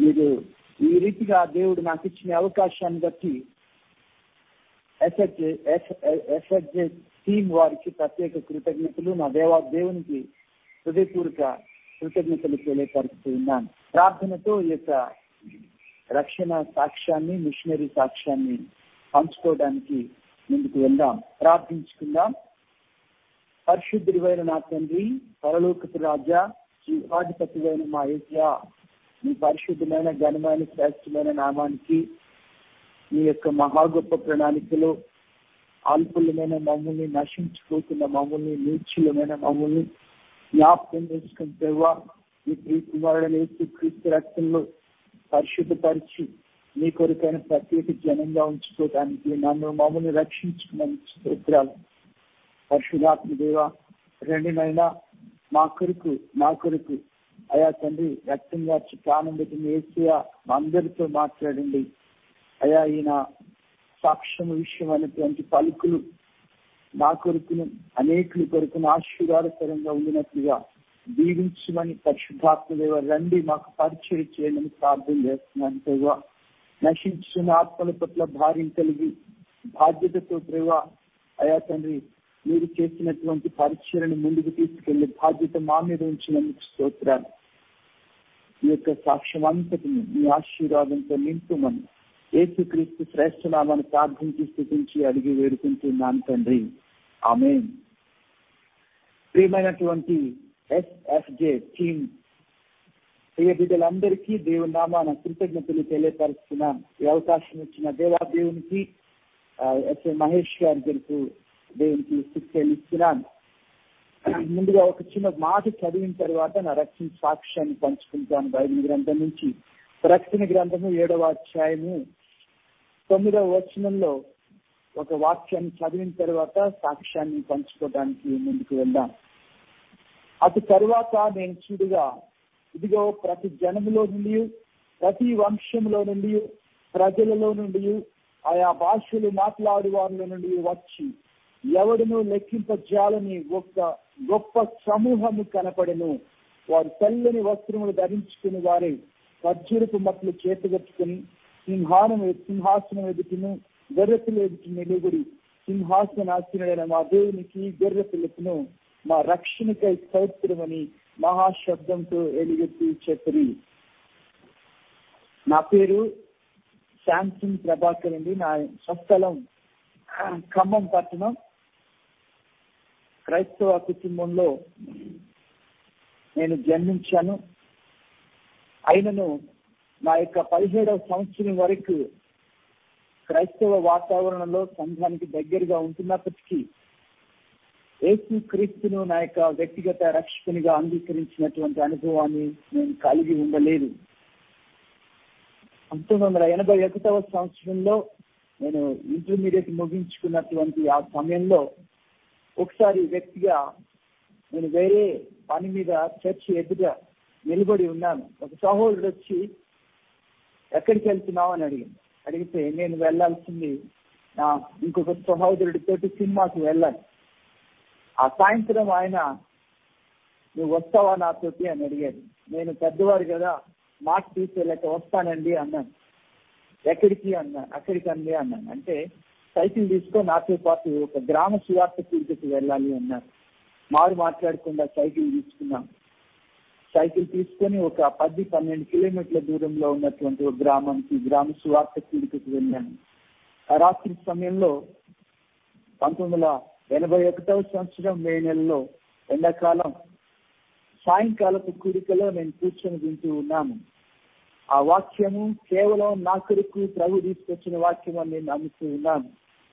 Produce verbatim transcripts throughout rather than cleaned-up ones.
మీరు ఈ రీతిగా దేవుడు నాకు ఇచ్చిన అవకాశాన్ని బట్టి ఎస్ఎఫ్జే ఎస్ఎఫ్జే టీం వారికి ప్రత్యేక కృతజ్ఞతలు, నా దేవా దేవునికి హృదయపూర్వక కృతజ్ఞతలు తెలియపరుస్తూ ఉన్నాను. ప్రార్థనతో ఈ యొక్క రక్షణ సాక్ష్యాన్ని, మిషనరీ సాక్ష్యాన్ని పంచుకోవడానికి ముందుకు వెళ్దాం. ప్రార్థించుకుందాం. పరిశుద్ధుడైన నా తండ్రి, పరలోకపు రాజా, జీవాధిపతివైన మా యేసయ్యా, మీ పరిశుద్ధమైన ఘనమైన శ్రేష్టమైన నామానికి, మీ యొక్క మహా గొప్ప ప్రణాళికలో అల్పులమైన మమ్మల్ని, నశించిపోతున్న మమ్మల్ని, నీచులమైన మమ్మల్ని జ్ఞాపకం చేసుకుంటేవా మీ ప్రియ కుమారుడైన యేసుక్రీస్తు రక్తంలో పరిశుద్ధపరిచి మీ కొరకైన ప్రత్యేక జనంగా ఉంచుకోవడానికి నన్ను మమ్మల్ని రక్షించుకున్నందుకు స్తోత్రాలు. పరిశుద్ధాత్మ దేవ, రెండునైనా మా కొరకు నా కొరకు అయా తండ్రి రక్తం గార్చి ప్రాణం పెట్టిన యేసయ్యా అందరితో మాట్లాడండి. అయా ఈయన సాక్ష్యం విషయం అనేటువంటి పలుకులు నా కొరకును అనేకుల కొరకును ఆశీర్వాదకరంగా ఉండినట్లుగా దీవించమని పరిశుద్ధాత్మ దేవ రండి మాకు పరిచయం చేయమని ప్రార్థన చేస్తున్నాను. దేవా, నశించిన ఆత్మల పట్ల భార్యం కలిగి బాధ్యతతో దేవా అయా తండ్రి మీరు చేసినటువంటి పరిచయను ముందుకు తీసుకెళ్లి బాధ్యత మా మీద ఉంచినందుకు స్తోత్రాలు. ఈ యొక్క సాక్ష్యం అంతటిని మీ ఆశీర్వాదంతో నింపుమని యేసుక్రీస్తు శ్రేష్ఠ నామాన్ని ప్రార్థించి స్థుతించి అడిగి వేడుకుంటున్నాను తండ్రి, ఆమేన్. ప్రియమైనటువంటి ఎస్ఎఫ్జే టీం ప్రియ బిడ్డలందరికీ దేవుని నామాన కృతజ్ఞతలు తెలియపరుస్తున్నాను. ఈ అవకాశం ఇచ్చిన దేవా దేవునికి, ఎస్ఏ మహేష్ గారి గారికి దేవునికి చెల్లిస్తున్నాను. ముందుగా ఒక చిన్న మాట చదివిన తర్వాత నా రక్షణ సాక్ష్యాన్ని పంచుకుంటాను. బైబిల్ గ్రంథం నుంచి ప్రకటన గ్రంథము ఏడవ అధ్యాయము తొమ్మిదవ వచనంలో ఒక వాక్యాన్ని చదివిన తర్వాత సాక్ష్యాన్ని పంచుకోవడానికి ముందుకు వెళ్దాం. అటు తరువాత నేను చూడగా ఇదిగో ప్రతి జనములో నుండి, ప్రతి వంశంలో నుండి, ప్రజలలో నుండి, ఆయా భాషలు మాట్లాడు వారిలో నుండి వచ్చి ఎవడును లెక్కింపజాలని ఒక గొప్ప సమూహము కనపడెను. వారు తెల్లని వస్త్రములు ధరించుకుని వారే ఖర్జూరపు మట్లు చేతగట్టుకుని సింహానం సింహాసనం ఎదుటిను గొర్రెపిల్ల ఎదుటి నిలుగుడి. సింహాసనాసీనుడైన మా దేవునికి గొర్రెపిల్లకును మా రక్షణకై స్తోత్రమని మహాశబ్దంతో ఎలుగెత్తి చెప్పరి. నా పేరు శాంసన్ ప్రభాకర్ అండి. నా స్వస్థలం ఖమ్మం పట్టణం. క్రైస్తవ కుటుంబంలో నేను జన్మించాను. అయినను నా యొక్క పదిహేడవ సంవత్సరం వరకు క్రైస్తవ వాతావరణంలో సంఘానికి దగ్గరగా ఉంటున్నప్పటికీ యేసు క్రీస్తును నా యొక్క వ్యక్తిగత రక్షకునిగా అంగీకరించినటువంటి అనుభవాన్ని నేను కలిగి ఉండలేదు. పంతొమ్మిది వందల ఎనభై ఒకటవ సంవత్సరంలో నేను ఇంటర్మీడియట్ ముగించుకున్నటువంటి ఆ సమయంలో ఒకసారి వ్యక్తిగా నేను వేరే పని మీద చర్చి ఎదుట నిలబడి ఉన్నాను. ఒక సహోదరుడు వచ్చి ఎక్కడికి వెళ్తున్నావు అని అడిగాను. అడిగితే నేను వెళ్లాల్సింది నా ఇంకొక సహోదరుడితోటి సినిమాకి వెళ్ళాలి. ఆ సాయంత్రం ఆయన నువ్వు వస్తావా నాతోటి అని అడిగాడు. నేను పెద్దవారు కదా మాట తీసేలేక వస్తానండి అన్నాను. ఎక్కడికి అన్నా అక్కడికి అండి అన్నాను. అంటే సైకిల్ తీసుకొని నాతో పాటు ఒక గ్రామ సువార్త కూడికి వెళ్ళాలి అన్నారు. మారు మాట్లాడకుండా సైకిల్ తీసుకున్నాం. సైకిల్ తీసుకొని ఒక పది పన్నెండు కిలోమీటర్ల దూరంలో ఉన్నటువంటి ఒక గ్రామానికి గ్రామ సువార్త కూడికి వెళ్ళాను. ఆ రాత్రి సమయంలో పంతొమ్మిది వందల ఎనభై ఒకటవ సంవత్సరం మే నెలలో ఎండాకాలం సాయంకాలపు కూడికలో నేను కూర్చొని వింటూ ఉన్నాను. ఆ వాక్యము కేవలం నా కొరకు ప్రభు తీసుకొచ్చిన వాక్యం అని నేను నమ్ముతూ ఉన్నాను.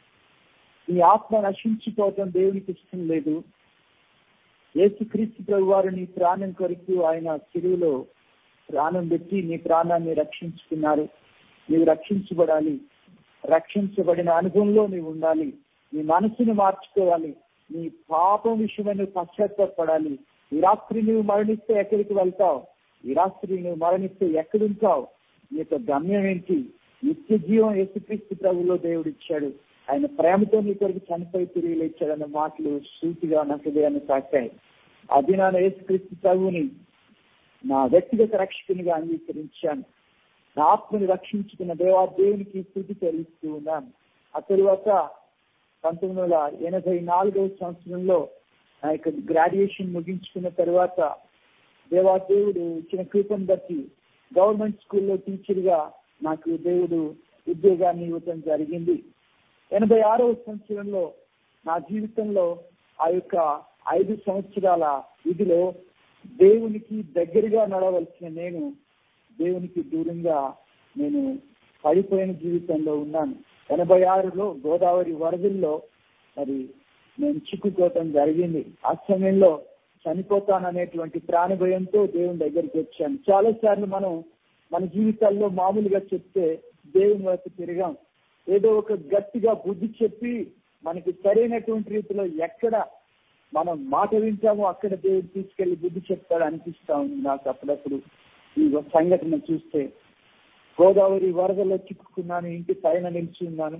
ఈ ఆత్మ నశించిపోవటం దేవునికి ఇష్టం లేదు. యేసుక్రీస్తు ప్రభు వారు నీ ప్రాణం కొరకు ఆయన సిలువలో ప్రాణం పెట్టి నీ ప్రాణాన్ని రక్షించుకున్నారు. నీవు రక్షించబడాలి. రక్షించబడిన అనుభవంలో నీవు ఉండాలి. నీ మనసుని మార్చుకోవాలి. నీ పాపం విషయమైన పశ్చాత్తాపడాలి. ఈ రాత్రి నువ్వు మరణిస్తే ఎక్కడికి వెళ్తావు? ఈ రాత్రి నువ్వు మరణిస్తే ఎక్కడుంటావు? నీ యొక్క గమ్యం ఏంటి? నిత్య జీవం యేసుక్రీస్తు ప్రభులో దేవుడు ఇచ్చాడు. ఆయన ప్రేమతో నీ కొరకు చనిపోయి తిరిగి లేచాడన్న మాటలు సూటిగా నా హృదయాన్ని తాకాయి. అది నా యేసుక్రీస్తు ప్రభుని నా వ్యక్తిగత రక్షకునిగా అంగీకరించాను. నా ఆత్మని రక్షించుకున్న దేవా దేవునికి స్తుతి చెల్లిస్తూ ఉన్నాను. ఆ తరువాత పంతొమ్మిది వందల ఎనభై నాలుగవ సంవత్సరంలో నా యొక్క గ్రాడ్యుయేషన్ ముగించుకున్న తర్వాత దేవా దేవుడు ఇచ్చిన కృపను బట్టి గవర్నమెంట్ స్కూల్లో టీచర్ గా నాకు దేవుడు ఉద్యోగాన్ని ఇవ్వటం జరిగింది. ఎనభై ఆరవ సంవత్సరంలో నా జీవితంలో ఆ యొక్క ఐదు సంవత్సరాల విధిలో దేవునికి దగ్గరగా నడవలసిన నేను దేవునికి దూరంగా నేను పడిపోయిన జీవితంలో ఉన్నాను. ఎనభై ఆరులో గోదావరి వరదల్లో మరి నేను చిక్కుకోవటం జరిగింది. ఆ సమయంలో చనిపోతాననేటువంటి ప్రాణభయంతో దేవుని దగ్గరికి వచ్చాను. చాలా సార్లు మనం మన జీవితాల్లో మామూలుగా చెప్తే దేవుని వైపు తిరిగాం. ఏదో ఒక గట్టిగా బుద్ధి చెప్పి మనకి సరైనటువంటి రీతిలో ఎక్కడ మనం మాట వింటామో అక్కడ దేవుడు తీసుకెళ్లి బుద్ధి చెప్తాడు అనిపిస్తా ఉంది నాకు అప్పుడప్పుడు. ఈ సంఘటన చూస్తే గోదావరి వరదలో చిక్కుకున్నాను, ఇంటి పైన నిలిచి ఉన్నాను.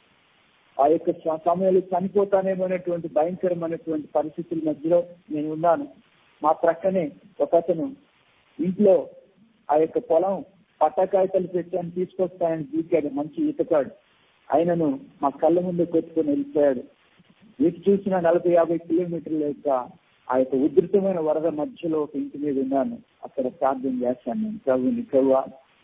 ఆ యొక్క సమయంలో చనిపోతానేమో అనేటువంటి భయంకరమైనటువంటి పరిస్థితుల మధ్యలో నేను ఉన్నాను. మా ప్రక్కనే ఒక అతను ఇంట్లో ఆ యొక్క పొలం పట్టకాయతలు పెట్టాను, తీసుకొస్తానని దూకాడు, మంచి ఈతకాడు. ఆయనను మా కళ్ళ ముందు కొట్టుకొని వెళ్ళిపోయాడు. ఇటు చూసిన నలభై యాభై కిలోమీటర్ల యొక్క ఆ యొక్క ఉధృతమైన వరద మధ్యలో ఒక ఇంటి మీద ఉన్నాను. అక్కడ ప్రార్థన చేశాను నేను, ప్రభుని ప్రభువా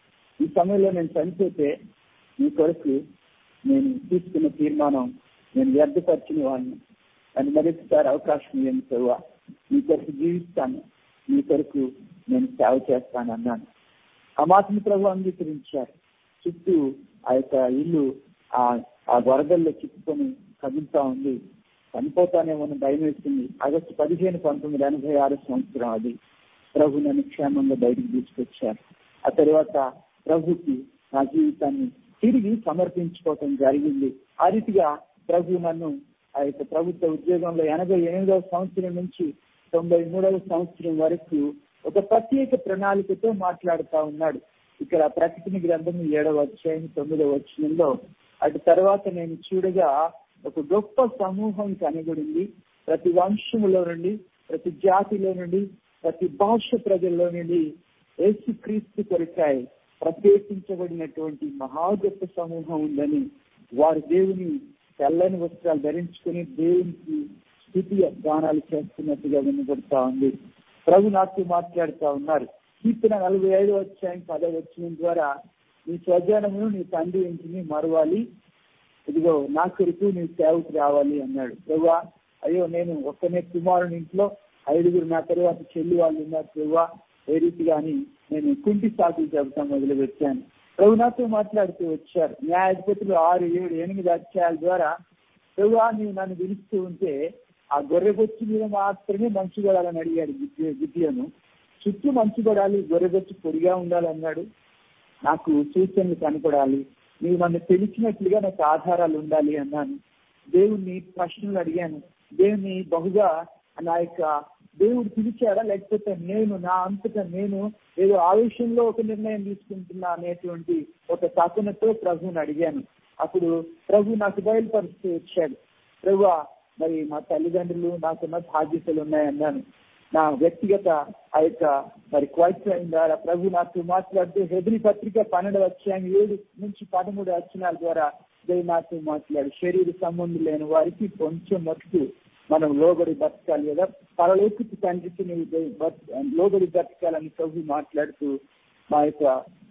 ఈ సమయంలో నేను చనిపోతే నీ కొరకు నేను తీసుకున్న తీర్మానం నేను వ్యర్థపరిచిన వాడిని, అని మరొకసారి అవకాశం ఇవ్వండి ప్రభువా, నీ కొరకు జీవిస్తాను, నీ కొరకు నేను సేవ చేస్తాను అన్నాను. ఆ మాటను ప్రభు అంగీకరించారు. చుట్టూ ఆ యొక్క ఇల్లు ఆ ఆ వరదల్లో చిక్కుకొని కదులుతా ఉంది. చనిపోతానేమో భయం వేస్తుంది. ఆగస్టు పదిహేను పంతొమ్మిది ఎనభై ఆరు సంవత్సరం అది. ప్రభు నన్ను క్షేమంగా బయటికి తీసుకొచ్చారు. ఆ తర్వాత ప్రభుకి నా జీవితాన్ని తిరిగి సమర్పించుకోవటం జరిగింది. ఆ రీతిగా ప్రభు నన్ను ఆ యొక్క ప్రభుత్వ ఉద్యోగంలో ఎనభై ఎనిమిదవ సంవత్సరం నుంచి తొంభై మూడవ సంవత్సరం వరకు ఒక ప్రత్యేక ప్రణాళికతో మాట్లాడుతూ ఉన్నాడు. ఇక్కడ ప్రకటన గ్రంథం ఏడవ అధ్యాయం తొమ్మిదవ వచనంలో అటు తర్వాత నేను చూడగా ఒక గొప్ప సమూహం కనబడింది. ప్రతి వంశములో నుండి, ప్రతి జాతిలో నుండి, ప్రతి భాష ప్రజల్లో నుండి యేసుక్రీస్తు కొరకై ప్రత్యేకించబడినటువంటి మహా గొప్ప సమూహం ఉందని వారు దేవుని తెల్లని వస్త్రాలు ధరించుకుని దేవునికి స్తుతి గానాలు చేస్తున్నట్టుగా వినబడతా ఉంది. ప్రభు నాతో మాట్లాడుతూ ఉన్నారు. కీర్తన నలభై ఐదు అధ్యాయం పదవ వచనం ద్వారా నీ స్వజనమును నీ తండ్రి ఇంటిని మరవాలి, ఇదిగో నా కొరకు నీ సేవకు రావాలి అన్నాడు. ప్రభువా అయ్యో నేను ఒక్కనే కుమారుని ఇంట్లో ఐదుగురు నా తర్వాత చెల్లి వాళ్ళు ఉన్నారు ప్రభువా, ఏ రీతిగా అని నేను కుంటి సాకులు చెబుతాం మొదలు పెట్టాను. ప్రభు నాతో మాట్లాడుతూ వచ్చారు. న్యాయాధిపతులు ఆరు ఏడు ఎనిమిది అధ్యాయాల ద్వారా ప్రభువా నీవు నన్ను పిలుస్తూ ఉంటే ఆ గొర్రెబొచ్చు మీద మాత్రమే మంచు పడాలని అడిగాడు గిద్యోను. చుట్టూ మంచు పడాలి, గొర్రెబొచ్చు పొడిగా ఉండాలన్నాడు. నాకు సూచనలు కనపడాలి, నీవు నన్ను పిలిచినట్లుగా నాకు ఆధారాలు ఉండాలి అన్నాను. దేవుణ్ణి ప్రశ్నలు అడిగాను. దేవుని బహుగా నా యొక్క దేవుడు పిలిచాడా లేకపోతే నేను నా అంతటా నేను ఏదో ఆవేశంలో ఒక నిర్ణయం తీసుకుంటున్నా అనేటువంటి ఒక తపనతో ప్రభువుని అడిగాను. అప్పుడు ప్రభు నాకు బయలుపరుస్తూ వచ్చాడు. ప్రభువా మరి మా తల్లిదండ్రులు నాకున్న బాధ్యతలు ఉన్నాయన్నాను. నా వ్యక్తిగత ఆ యొక్క మరి క్వైట్లైన్ ద్వారా ప్రభు నాకు మాట్లాడుతూ హెబ్రీ పత్రిక పన్నెండు అధ్యాయం ఏడు నుంచి పదమూడు అధ్యాయాల ద్వారా దేవుడు నాతో మాట్లాడు. శరీర సంబంధం లేని వారికి కొంచెం మటుకు మనం లోబడి బతకాలి కదా, పరలోకి తండ్రికి నీవు లోబడి బతకాలని ప్రభు మాట్లాడుతూ మా యొక్క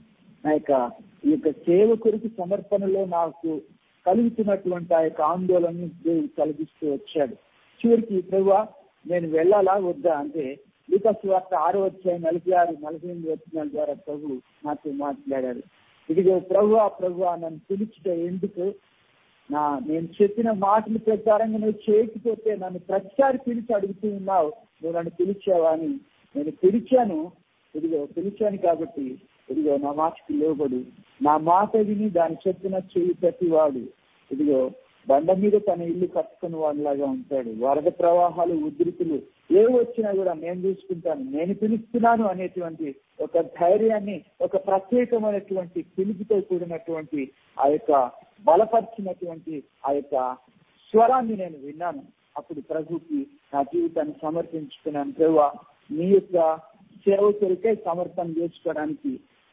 నా యొక్క ఈ యొక్క సేవ కొరకు సమర్పణలో నాకు కలుగుతున్నటువంటి ఆ యొక్క ఆందోళనను దేవుడు కలిగిస్తూ వచ్చాడు. చివరికి ప్రభువా నేను వెళ్ళాలా వద్దా అంటే లూకా సువార్త ఆరో అధ్యాయం నలభై ఆరు నలభై ఎనిమిది వచనాల ద్వారా ప్రభు నాతో మాట్లాడాడు. ఇదిగో ప్రభువా ప్రభువా నన్ను పిలిచిట ఎందుకు, నా నేను చెప్పిన మాటల ప్రకారంగా నువ్వు చేయకపోతే నన్ను ప్రతిసారి పిలిచి అడుగుతూ ఉన్నావు, నువ్వు నన్ను పిలిచావా అని. నేను పిలిచాను, ఇదిగో పిలిచాను కాబట్టి ఇదిగో నా మాటకి లోబడు, నా మాట విని దాని చెప్పిన చెయ్యి ప్రతివాడు ఇదిగో బండ మీద తన ఇల్లు కట్టుకుని వాడిలాగా ఉంటాడు. వరద ప్రవాహాలు ఉధృతులు ఏ వచ్చినా కూడా నేను చూసుకుంటాను, నేను పిలుస్తున్నాను అనేటువంటి ఒక ధైర్యాన్ని, ఒక ప్రత్యేకమైనటువంటి పిలుపుతో కూడినటువంటి ఆ యొక్క బలపరిచినటువంటి ఆ యొక్క స్వరాన్ని నేను విన్నాను. అప్పుడు ప్రభుకి నా జీవితాన్ని సమర్పించుకున్నాను. ప్రభువా నీ యొక్క సేవ కొరకై సమర్పణ చేసుకోవడానికి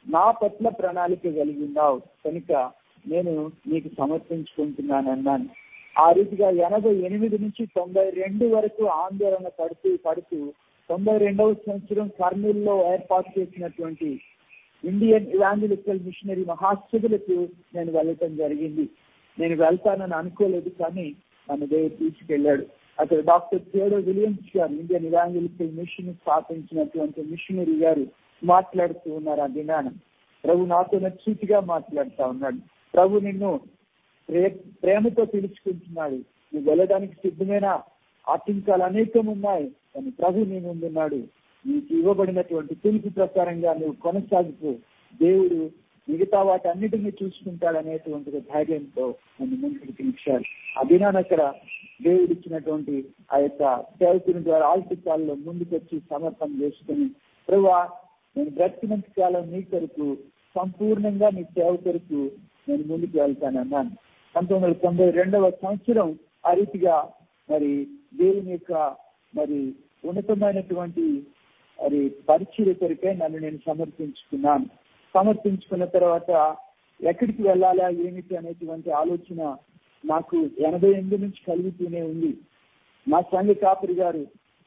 నా పట్ల ప్రణాళిక కలిగి ఉన్నావు కనుక నేను నీకు సమర్పించుకుంటున్నాను అన్నాను. ఆ రీతిగా ఎనభై ఎనిమిది నుంచి తొంభై రెండు వరకు ఆందోళన పడుతూ పడుతూ తొంభై రెండవ సంవత్సరం కర్నూలులో ఏర్పాటు చేసినటువంటి ఇండియన్ ఇవాంజలికల్ మిషనరీ మహాసభలకు నేను వెళ్ళటం జరిగింది. నేను వెళ్తానని అనుకోలేదు, కానీ నన్ను దేవుడు తీసుకెళ్లాడు. అక్కడ డాక్టర్ థియోడో విలియమ్స్ గారు, ఇండియన్ ఇవాంజలికల్ మిషన్ స్థాపించినటువంటి మిషనరీ గారు మాట్లాడుతూ ఉన్నారు. ఆ దినాన ప్రభు నాతో నచ్చుగా మాట్లాడుతూ ఉన్నాడు. ప్రభు నిన్ను ప్రే ప్రేమతో పిలుచుకుంటున్నాడు. నువ్వు వెళ్ళడానికి సిద్ధమైన ఆటంకాలు అనేకం ఉన్నాయి, కానీ ప్రభు నీ ముందున్నాడు. నీకు ఇవ్వబడినటువంటి పిలుపు ప్రకారంగా నువ్వు కొనసాగుతూ దేవుడు మిగతా వాటి అన్నిటినీ చూసుకుంటాడనేటువంటి ధైర్యంతో నన్ను ముందుకు పిలిచారు. ఆ దినాన్ని అక్కడ దేవుడు ఇచ్చినటువంటి ఆ యొక్క సేవకుని ద్వారా ఆల్టికాల్లో ముందుకొచ్చి సమర్పణ చేసుకుని, ప్రభువా నేను బ్రతికినంత కాలం నీ కొరకు సంపూర్ణంగా నీ సేవ కొరకు నేను ముందుకు వెళ్తానన్నాను. పంతొమ్మిది వందల తొంభై రెండవ సంవత్సరం ఆ రీతిగా మరి దేవుని యొక్క మరి ఉన్నతమైనటువంటి మరి పరిచర్య కొరకే నన్ను నేను సమర్పించుకున్నాను. సమర్పించుకున్న తర్వాత ఎక్కడికి వెళ్ళాలా ఏమిటి అనేటువంటి ఆలోచన నాకు ఎనభై ఎనిమిది నుంచి కలుగుతూనే ఉంది. మా సంఘ కాపురి గారు,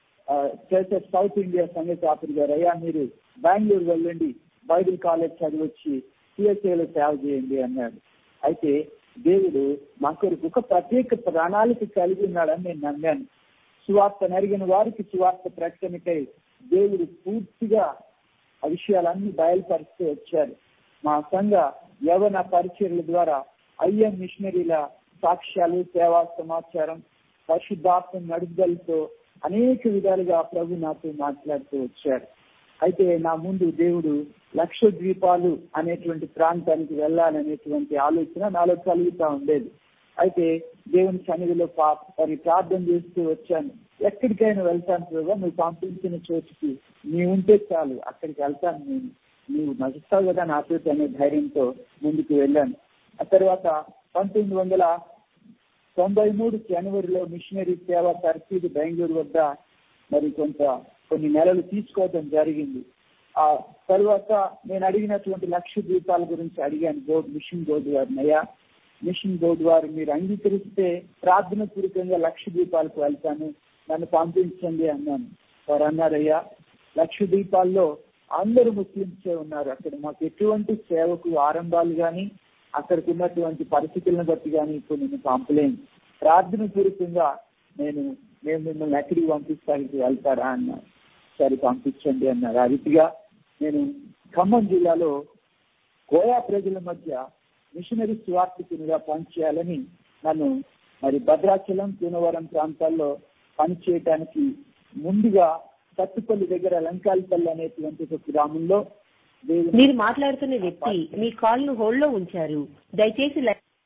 సౌత్ ఇండియా సంఘ కాపురి గారు, అయ్యా మీరు బెంగళూరు వెళ్ళండి, బైబిల్ కాలేజ్ చదివచ్చి సిఎస్ఏలో సేవ చేయండి అన్నాడు. అయితే దేవుడు మా కొరకు ఒక ప్రత్యేక ప్రణాళిక కలిగి ఉన్నాడని నేను నమ్మాను. సువార్త నరిగిన వారికి సువార్త ప్రకటనకై దేవుడు పూర్తిగా ఆ విషయాలన్నీ బయలుపరుస్తూ వచ్చారు. మా సంఘ యవన పరిచర్ల ద్వారా ఐఎం మిషనరీల సాక్ష్యాలు, సేవా సమాచారం, పరిశుద్ధాత్మ నడుదలతో అనేక విధాలుగా ప్రభు నాతో మాట్లాడుతూ వచ్చారు. అయితే నా ముందు దేవుడు లక్షద్వీపాలు అనేటువంటి ప్రాంతానికి వెళ్ళాలనేటువంటి ఆలోచన నాలో కలుగుతూ ఉండేది. అయితే దేవుని సన్నిధిలో మరి ప్రార్థన చేస్తూ వచ్చాను. ఎక్కడికైనా వెళ్తాను ప్రభు, నువ్వు పంపించిన చోటుకి నీ ఉంటే చాలు, అక్కడికి వెళ్తాను, నేను నువ్వు నడుస్తావు కదా నాతో అనే ధైర్యంతో ముందుకు వెళ్ళాను. ఆ తర్వాత పంతొమ్మిది వందల తొంభై మూడు జనవరిలో మిషనరీ సేవ తరఫీదు బెంగళూరు వద్ద మరి కొంత కొన్ని నెలలు తీసుకోవడం జరిగింది. ఆ తర్వాత నేను అడిగినటువంటి లక్ష ద్వీపాల గురించి అడిగాను బోర్డు మిషన్ బోర్డు వారిని. అయ్యా మిషన్ బోర్డు వారు మీరు అంగీకరిస్తే ప్రార్థన పూర్వకంగా లక్ష ద్వీపాలకు వెళ్తాను, నన్ను పంపించండి అన్నాను. వారు అన్నారయ్యా లక్ష ద్వీపాల్లో అందరూ ముస్లింసే ఉన్నారు, అక్కడ మాకు ఎటువంటి సేవకు ఆరంభాలు కానీ అక్కడికి ఉన్నటువంటి పరిస్థితులను బట్టి కానీ ఇప్పుడు నేను పంపలేను, ప్రార్థన పూర్వకంగా నేను మేము మిమ్మల్ని ఎక్కడికి పంపిస్తానికి వెళ్తారా అన్నారు. సరే పంపించండి అన్నారు. ఆ రీతిగా నేను ఖమ్మం జిల్లాలో కోయా ప్రజల మధ్య మిషనరీ స్వార్థికునిగా పనిచేయాలని నన్ను మరి భద్రాచలం, కూనవరం ప్రాంతాల్లో పనిచేయటానికి ముందుగా సత్తుపల్లి దగ్గర లంకాలపల్లి అనేటువంటి ఒక గ్రామంలో మీరు మాట్లాడుతున్న వ్యక్తి మీ కాల్ ను హోల్డ్ లో ఉంచారు, దయచేసి.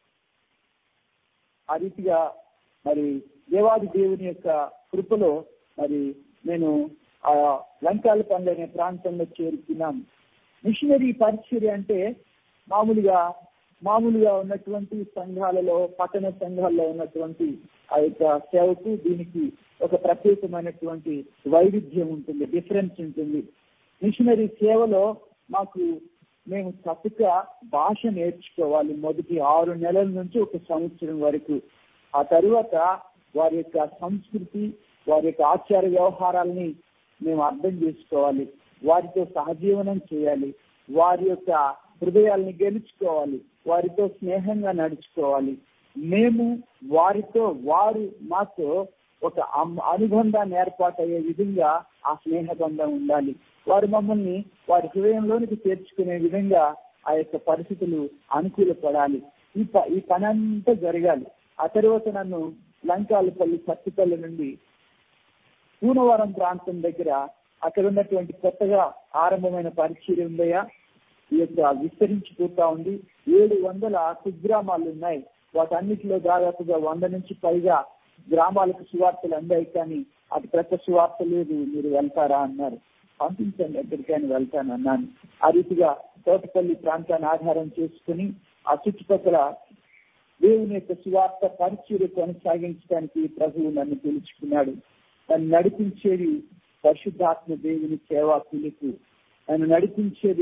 ఆ రీతిగా మరి దేవాది దేవుని యొక్క కృపలో మరి నేను ఆ లంకాలపల్లి అనే ప్రాంతంలో చేరుకున్నాను. మిషనరీ పరిచర్య అంటే మామూలుగా మామూలుగా ఉన్నటువంటి సంఘాలలో, పట్టణ సంఘాల్లో ఉన్నటువంటి ఆ యొక్క సేవకు దీనికి ఒక ప్రత్యేకమైనటువంటి వైవిధ్యం ఉంటుంది, డిఫరెన్స్ ఉంటుంది. మిషనరీ సేవలో మాకు మేము చక్కగా భాష నేర్చుకోవాలి మొదటి ఆరు నెలల నుంచి ఒక సంవత్సరం వరకు. ఆ తరువాత వారి యొక్క సంస్కృతి, వారి యొక్క ఆచార వ్యవహారాలని మేము అర్థం చేసుకోవాలి, వారితో సహజీవనం చేయాలి, వారి యొక్క హృదయాల్ని గెలుచుకోవాలి, వారితో స్నేహంగా నడుచుకోవాలి. మేము వారితో, వారు మాతో ఒక అనుబంధాన్ని ఏర్పాటయ్యే విధంగా ఆ స్నేహబంధం ఉండాలి. వారు మమ్మల్ని వారి హృదయంలోనికి చేర్చుకునే విధంగా ఆ యొక్క పరిస్థితులు అనుకూలపడాలి. ఈ ప ఈ పని అంతా జరగాలి. ఆ తర్వాత నన్ను లంకాలపల్లి, సత్తుపల్లి నుండి కూనవరం ప్రాంతం దగ్గర అక్కడ ఉన్నటువంటి కొత్తగా ఆరంభమైన పరిచర్య ఉందయ్యా, ఈ యొక్క విస్తరించిపోతా ఉంది. ఏడు వందల కుగ్రామాలు ఉన్నాయి. వాటన్నిటిలో దాదాపుగా వంద నుంచి పైగా గ్రామాలకు సువార్తలు అందాయి, కానీ అటు పెద్ద సువార్త లేదు, మీరు వెళ్తారా అన్నారు. పంపించండి, ఎక్కడికైనా వెళ్తాను అన్నాను. ఆ రీతిగా తోటపల్లి ప్రాంతాన్ని ఆధారం చేసుకుని ఆ చుట్టుపక్కల దేవుని యొక్క సువార్త పరిచర్య కొనసాగించడానికి ప్రభువు నన్ను పిలుచుకున్నాడు. నన్ను నడిపించేది పరిశుద్ధాత్మ దేవుని సేవా పిలుపు, నన్ను నడిపించేది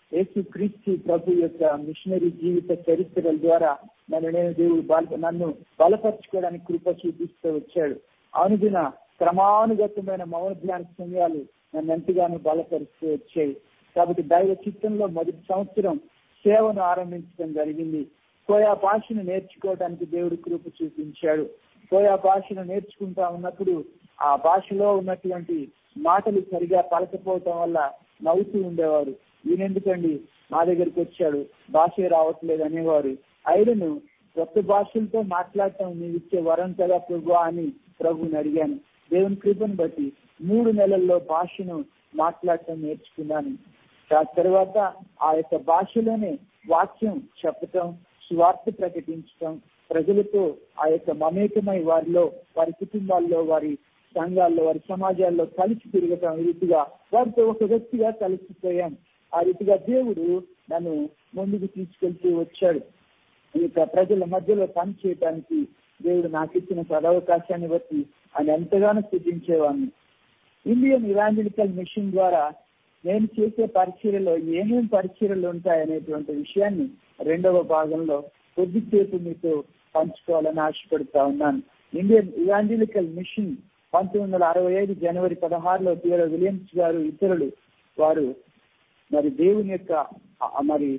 యేసు క్రీస్తు ప్రభు యొక్క మిషనరీ జీవిత చరిత్రల ద్వారా నన్ను నేను దేవుడు బల నన్ను బలపరచుకోవడానికి కృప చూపిస్తూ వచ్చాడు. అనుదిన క్రమానుగతమైన మౌన ధ్యాన సమయాలు నన్ను ఎంతగానో బలపరుస్తూ వచ్చాయి. కాబట్టి దైవ చిత్తంలో మొదటి సంవత్సరం సేవను ఆరంభించడం జరిగింది. కోయా భాషను నేర్చుకోవడానికి దేవుడు కృప చూపించాడు. కోయా భాషను నేర్చుకుంటా ఉన్నప్పుడు ఆ భాషలో ఉన్నటువంటి మాటలు సరిగా పలకపోవటం వల్ల నవ్వుతూ ఉండేవారు. ఈయనెందుకండి మా దగ్గరికి వచ్చాడు, భాషే రావట్లేదు అనేవారు. అయినను కొత్త భాషలతో మాట్లాడటం నీవు ఇచ్చే వరం కదా ప్రభు అని ప్రభుని అడిగాను. దేవుని కృపను బట్టి మూడు నెలల్లో భాషను మాట్లాడటం నేర్చుకున్నాను. ఆ తర్వాత ఆ యొక్క భాషలోనే వాక్యం చెప్పటం, సువార్త ప్రకటించటం, ప్రజలతో ఆ యొక్క మమేకమై వారిలో, వారి కుటుంబాల్లో, వారి సంఘాల్లో, వారి సమాజాల్లో కలిసి తిరగటం, ఈ రీతిగా వారితో ఒక వ్యక్తిగా కలిసిపోయాం. ఆ రీతిగా దేవుడు నన్ను ముందుకు తీసుకెళ్తూ వచ్చాడు. ఈ యొక్క ప్రజల మధ్యలో పని చేయడానికి దేవుడు నాకు ఇచ్చిన సదవకాశాన్ని బట్టి ఆయన ఎంతగానో స్థుతించేవాడిని. ఇండియన్ ఇవాంజలికల్ మిషన్ ద్వారా నేను చేసే పరిచర్యలో ఏమేమి పరిచర్యలు ఉంటాయనేటువంటి విషయాన్ని రెండవ భాగంలో కొద్దిసేపు మీతో పంచుకోవాలని ఆశపడుతా ఉన్నాను. ఇండియన్ ఇవాంజలికల్ మిషన్ పంతొమ్మిది వందల అరవై ఐదు జనవరి పదహారులో థియోడో విలియమ్స్ గారు ఇతరులు వారు మరి దేవుని యొక్క మరి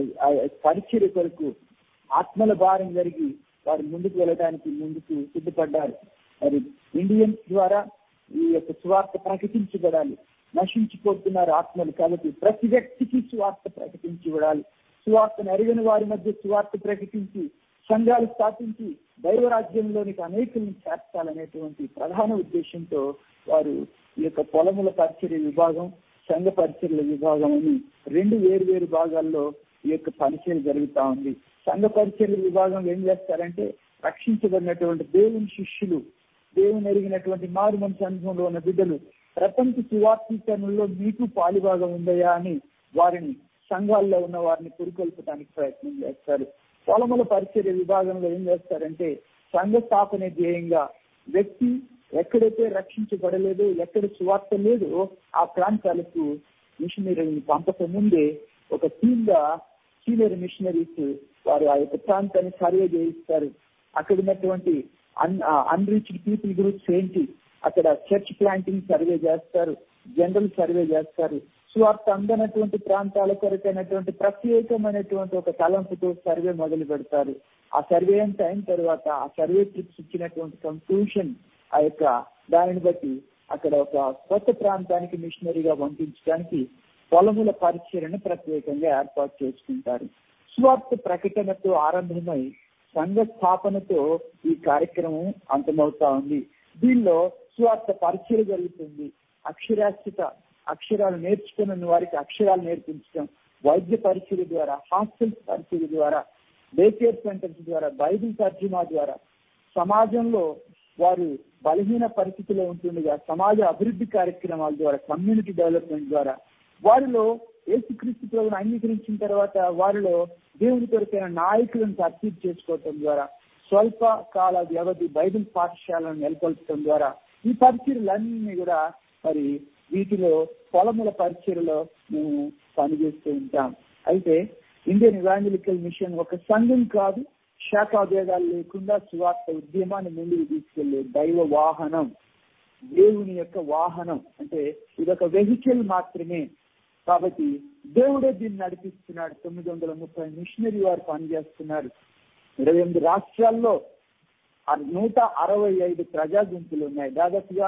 పరిచర్య కొరకు ఆత్మల భారం జరిగి వారు ముందుకు వెళ్ళడానికి ముందుకు సిద్ధపడ్డారు. మరి ఇండియన్స్ ద్వారా ఈ యొక్క సువార్త ప్రకటించబడాలి. నశించిపోతున్నారు ఆత్మలు, కాబట్టి ప్రతి వ్యక్తికి సువార్త ప్రకటించబడాలి. సువార్తను ఎరగని వారి మధ్య సువార్త ప్రకటించి సంఘాలు స్థాపించి దైవరాజ్యంలోనికి అనేకులను చేర్చాలనేటువంటి ప్రధాన ఉద్దేశంతో వారు ఈ యొక్క పొలముల పరిచర్య విభాగం, సంఘ పరిచర్యల విభాగం అని రెండు వేరు వేరు భాగాల్లో ఈ యొక్క పరిచర్య జరుగుతా ఉంది. సంఘ పరిచర్యల విభాగం ఏం చేస్తారంటే రక్షించబడినటువంటి దేవుని శిష్యులు, దేవుని ఎరిగినటువంటి మారు మనసు అనుభవంలో ఉన్న బిడ్డలు ప్రపంచ సువార్తీకరణలో మీకు పాలిభాగం ఉందయా అని వారిని సంఘాల్లో ఉన్న వారిని పురికొల్పడానికి ప్రయత్నం చేస్తారు. పొలముల పరిచర్య విభాగంలో ఏం చేస్తారంటే సంఘ స్థాపన ధ్యేయంగా వ్యక్తి ఎక్కడైతే రక్షించబడలేదో, ఎక్కడ సువార్త లేదో ఆ ప్రాంతాలకు మిషనరీని పంపక ముందే ఒక టీమ్ గా సీనియర్ మిషనరీస్ వారు ఆ యొక్క ప్రాంతాన్ని సర్వే చేయిస్తారు. అక్కడ ఉన్నటువంటి అన్ అన్రీచ్డ్ పీపుల్ గ్రూప్స్ ఏంటి, అక్కడ చర్చ్ ప్లాంటింగ్ సర్వే చేస్తారు, జనరల్ సర్వే చేస్తారు. సువార్త అందనటువంటి ప్రాంతాల కొరకైనటువంటి ప్రత్యేకమైనటువంటి ఒక తలంపుతో సర్వే మొదలు పెడతారు. ఆ సర్వే అంతా అయిన తర్వాత ఆ సర్వే ట్రిప్స్ ఇచ్చినటువంటి కంక్లూషన్ ఆ యొక్క దానిని బట్టి అక్కడ ఒక కొత్త ప్రాంతానికి మిషనరీగా పంపించడానికి పొలముల పరిచర్యను ప్రత్యేకంగా ఏర్పాటు చేసుకుంటారు. సువార్త ప్రకటనతో ఆరంభమై సంఘ స్థాపనతో ఈ కార్యక్రమం అంతమవుతా ఉంది. దీనిలో సువార్త పరిచర్య జరుగుతుంది. అక్షరాస్యత, అక్షరాలు నేర్చుకున్న వారికి అక్షరాలు నేర్పించడం, వైద్య పరిచర్య ద్వారా, హాస్టల్స్ పరిచర్య ద్వారా, డే కేర్ సెంటర్స్ ద్వారా, బైబిల్ తర్జుమా ద్వారా, సమాజంలో వారు బలహీన పరిస్థితిలో ఉంటుండగా సమాజ అభివృద్ధి కార్యక్రమాల ద్వారా, కమ్యూనిటీ డెవలప్మెంట్ ద్వారా, వారిలో యేసుక్రీస్తు ప్రభువును అంగీకరించిన తర్వాత వారిలో దేవుని కొరకైన నాయకులను తర్తీదు చేసుకోవటం ద్వారా, స్వల్ప కాల వ్యవధి బైబిల్ పాఠశాలను నెలకొల్పడం ద్వారా ఈ పరిచర్యలన్నీ కూడా మరి వీటిలో పొలముల పరిచర్యలో మేము పనిచేస్తూ ఉంటాం. అయితే ఇండియన్ ఇవాంజలికల్ మిషన్ ఒక సంఘం కాదు, శాఖాభేదాలు లేకుండా సువార్త ఉద్యమాన్ని ముందుకు తీసుకెళ్లే దైవ వాహనం, దేవుని యొక్క వాహనం. అంటే ఇదొక వెహికల్ మాత్రమే. కాబట్టి దేవుడే దీన్ని నడిపిస్తున్నాడు. తొమ్మిది వందల ముప్పై మిషనరీ వారు పనిచేస్తున్నారు. ఇరవై ఎనిమిది రాష్ట్రాల్లో నూట అరవై ఐదు ప్రజా గుంపులు ఉన్నాయి. దాదాపుగా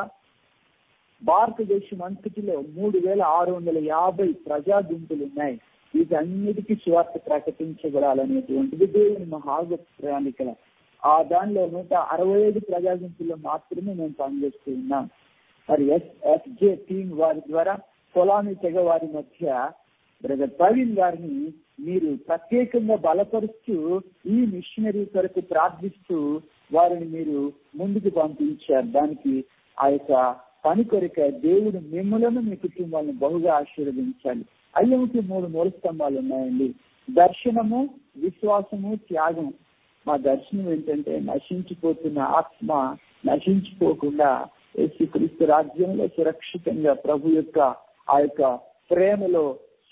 భారతదేశం అంతటిలో మూడు వేల ఆరు వందల యాభై ప్రజా గుంపులు ఉన్నాయి. వీటన్నిటికీ సువార్త ప్రకటించబడాలనేటువంటిది దేవుని మహాగ ప్రణాళిక. ఆ దానిలో నూట అరవై ఐదు ప్రజా గుంపుల్లో మాత్రమే మేము పనిచేస్తూ ఉన్నాం. మరి ఎస్ ఎస్జే టీం వారి ద్వారా పొలాని తెగ వారి మధ్య బ్రదర్ ప్రవీణ్ గారిని మీరు ప్రత్యేకంగా బలపరుస్తూ ఈ మిషనరీ కొరకు ప్రార్థిస్తూ వారిని మీరు ముందుకు పంపించారు. దానికి ఆ యొక్క పని కొరక దేవుడు మిమ్మలను మీ కుటుంబాలను బహుగా ఆశీర్వదించాలి. అయ్యముకి మూడు మూల స్తంభాలు ఉన్నాయండి: దర్శనము, విశ్వాసము, త్యాగం. మా దర్శనం ఏంటంటే నశించిపోతున్న ఆత్మ నశించిపోకుండా యేసుక్రీస్తు రాజ్యంలో సురక్షితంగా ప్రభు యొక్క ఆ యొక్క ప్రేమలో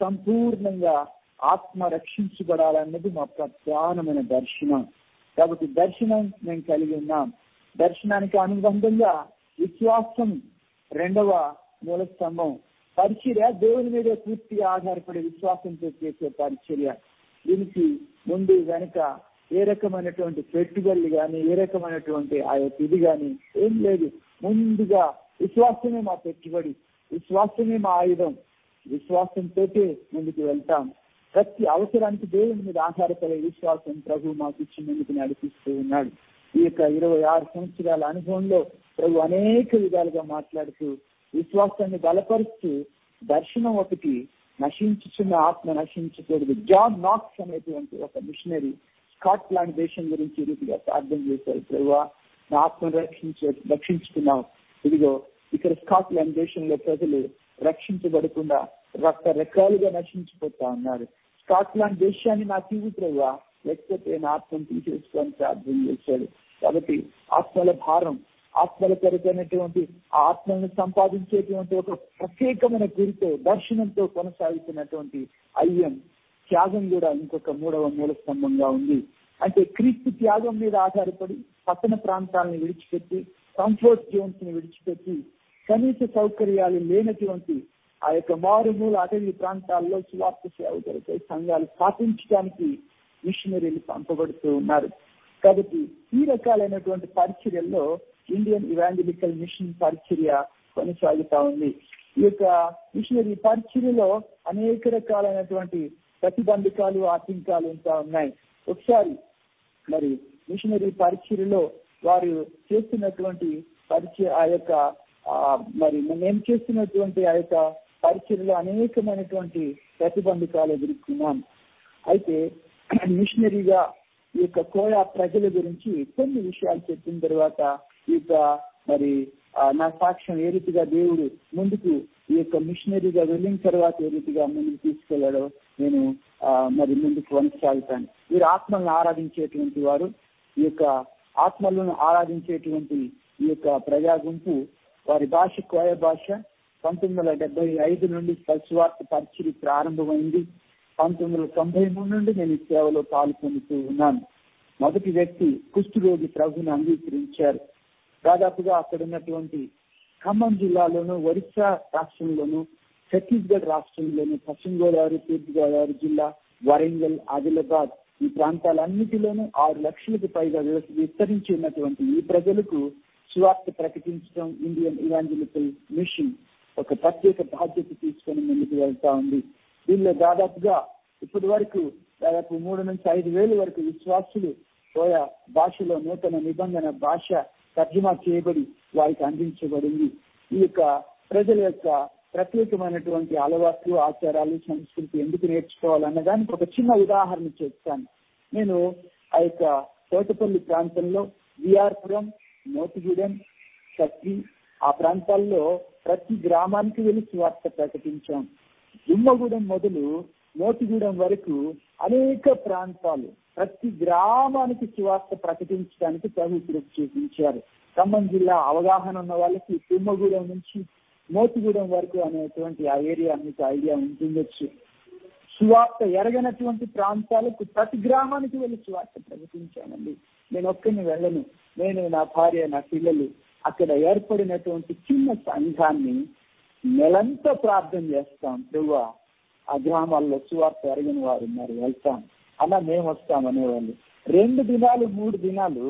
సంపూర్ణంగా ఆత్మ రక్షించబడాలన్నది మా ప్రధానమైన దర్శనం. కాబట్టి దర్శనం మేము కలిగి ఉన్నాం. దర్శనానికి అనుబంధంగా విశ్వాసం రెండవ మూల స్తంభం. పరిచర్య దేవుని మీద పూర్తిగా ఆధారపడే విశ్వాసంతో చేసే పరిచర్య. దీనికి ముందు వెనుక ఏ రకమైనటువంటి పెట్టుబడులు కానీ ఏ రకమైనటువంటి ఆ యొక్క ఇది కానీ ఏం లేదు. ముందుగా విశ్వాసమే మా పెట్టుబడి, విశ్వాసమే మా ఆయుధం. విశ్వాసంతో ముందుకు వెళ్తాం. ప్రతి అవసరానికి దేవుని మీద ఆధారపడే విశ్వాసం ప్రభు మాకు ఇచ్చి ముందుకు నడిపిస్తూ ఉన్నాడు. ఈ యొక్క ఇరవై ఆరు సంవత్సరాల అనుభవంలో ప్రభు అనేక విధాలుగా మాట్లాడుతూ విశ్వాసాన్ని బలపరుస్తూ దర్శనం ఒకటి, నశించుచున్న ఆత్మ నశించకూడదు. జాన్ నాక్స్ అనేటువంటి ఒక మిషనరీ స్కాట్లాండ్ దేశం గురించి ఈ రీతిగా ప్రార్థన చేశారు. ప్రభువా నా ఆత్మను రక్షించ రక్షించుకున్నావు. ఇదిగో ఇక్కడ స్కాట్లాండ్ దేశంలో ప్రజలు రక్షించబడకుండా రకరకాలుగా నశించిపోతా ఉన్నారు. స్కాట్లాండ్ దేశాన్ని నాకు ఇవ్వు ప్రభువా, లేకపోతే నా ఆత్మను తీసేసుకొని ప్రార్థన చేశాడు. కాబట్టి ఆత్మల భారం, ఆత్మల కొరకైనటువంటి ఆత్మలను సంపాదించేటువంటి ఒక ప్రత్యేకమైన గురితో దర్శనంతో కొనసాగుతున్నటువంటి అయ్యం త్యాగం కూడా ఇంకొక మూడవ మూల స్తంభంగా ఉంది. అంటే క్రీస్తు త్యాగం మీద ఆధారపడి పట్టణ ప్రాంతాలను విడిచిపెట్టి, కంఫర్ట్ జోన్స్ ని విడిచిపెట్టి, కనీస సౌకర్యాలు లేనటువంటి ఆ యొక్క మారుమూల అటవీ ప్రాంతాల్లో సువార్త సేవ కొరకై సంఘాలు స్థాపించడానికి మిషనరీలు పంపబడుతూ ఉన్నారు. కాబట్టి ఈ రకాలైనటువంటి పరిచర్యల్లో ఇండియన్ ఇవాంజలికల్ మిషన్ పరిచర్య కొనసాగుతా ఉంది. ఈ యొక్క మిషనరీ పరిచర్యలో అనేక రకాలైనటువంటి ప్రతిబంధకాలు, ఆటంకాలు ఉంటా ఉన్నాయి. ఒకసారి మరి మిషనరీ పరిచర్యలో వారు చేస్తున్నటువంటి పరిచయ ఆ యొక్క మరి మేము చేస్తున్నటువంటి ఆ యొక్క పరిచర్యలో అనేకమైనటువంటి ప్రతిబంధకాలు ఎదుర్కొన్నాం. అయితే మిషనరీగా ఈ యొక్క కోయా ప్రజల గురించి కొన్ని విషయాలు చెప్పిన తర్వాత ఈ యొక్క మరి నా సాక్ష్యం ఏ రీతిగా దేవుడు ముందుకు ఈ యొక్క మిషనరీగా వెళ్ళిన తర్వాత ఏ రీతిగా ముందుకు తీసుకెళ్లాడో నేను మరి ముందుకు కొనసాగుతాను. వీరు ఆత్మలను ఆరాధించేటువంటి వారు, ఈ యొక్క ఆత్మలను ఆరాధించేటువంటి ఈ యొక్క ప్రజా గుంపు, వారి భాష కోయ భాష. పంతొమ్మిది వందల డెబ్బై ఐదు నుండి స్వార్థ పరిచర్య ప్రారంభమైంది. పంతొమ్మిది వందల తొంభై మూడు నుండి నేను ఈ సేవలో పాల్గొంటూ ఉన్నాను. మొదటి వ్యక్తి కుష్ఠరోగి ప్రభుని అంగీకరించారు. దాదాపుగా అక్కడ ఉన్నటువంటి ఖమ్మం జిల్లాలోను, ఒరిస్సా రాష్ట్రంలోను, ఛత్తీస్గఢ్ రాష్ట్రంలోను, పశ్చిమ గోదావరి, తూర్పు గోదావరి జిల్లా, వరంగల్, ఆదిలాబాద్ ఈ ప్రాంతాలన్నిటిలోనూ ఆరు లక్షలకు పైగా విస్తరించి ఉన్నటువంటి ఈ ప్రజలకు సువార్త ప్రకటించడం ఇండియన్ ఇవాంజలికల్ మిషన్ ఒక ప్రత్యేక బాధ్యత తీసుకొని ముందుకు వెళ్తా ఉంది. దీనిలో దాదాపుగా ఇప్పటి వరకు దాదాపు మూడు నుంచి ఐదు వేల వరకు విశ్వాసులు కోయ భాషలో నూతన నిబంధన భాష తర్జుమా చేయబడి వారికి అందించబడింది. ఈ యొక్క ప్రజల యొక్క ప్రత్యేకమైనటువంటి అలవాట్లు, ఆచారాలు, సంస్కృతి ఎందుకు నేర్చుకోవాలన్న దానికి ఒక చిన్న ఉదాహరణ చెప్తాను. నేను ఆ యొక్క తోటపల్లి ప్రాంతంలో విఆర్పురం, మోతిగూడెం, చక్రి ఆ ప్రాంతాల్లో ప్రతి గ్రామానికి వెళ్ళి సువార్త ప్రకటించాం. దుమ్మగూడెం మొదలు మోతిగూడెం వరకు అనేక ప్రాంతాలు ప్రతి గ్రామానికి సువార్త ప్రకటించడానికి ప్రభు కృప చూపించారు. ఖమ్మం జిల్లా అవగాహన ఉన్న వాళ్ళకి దుమ్మగూడెం నుంచి మోతిగూడెం వరకు అనేటువంటి ఆ ఏరియా మీకు ఐడియా ఉంటుండొచ్చు. సువార్త ఎరగనటువంటి ప్రాంతాలకు ప్రతి గ్రామానికి వెళ్ళి సువార్త ప్రకటించానండి. నేను ఒక్కరిని వెళ్ళను. నేను, నా భార్య, నా పిల్లలు అక్కడ ఏర్పడినటువంటి చిన్న సంఘాన్ని నెలంతా ప్రార్థన చేస్తాం. ప్రభువా ఆ గ్రామాల్లో సువార్త ఎరగని వారు ఉన్నారు, వెళ్తాం అలా మేము వస్తాం అనేవాళ్ళు. రెండు దినాలు మూడు దినాలు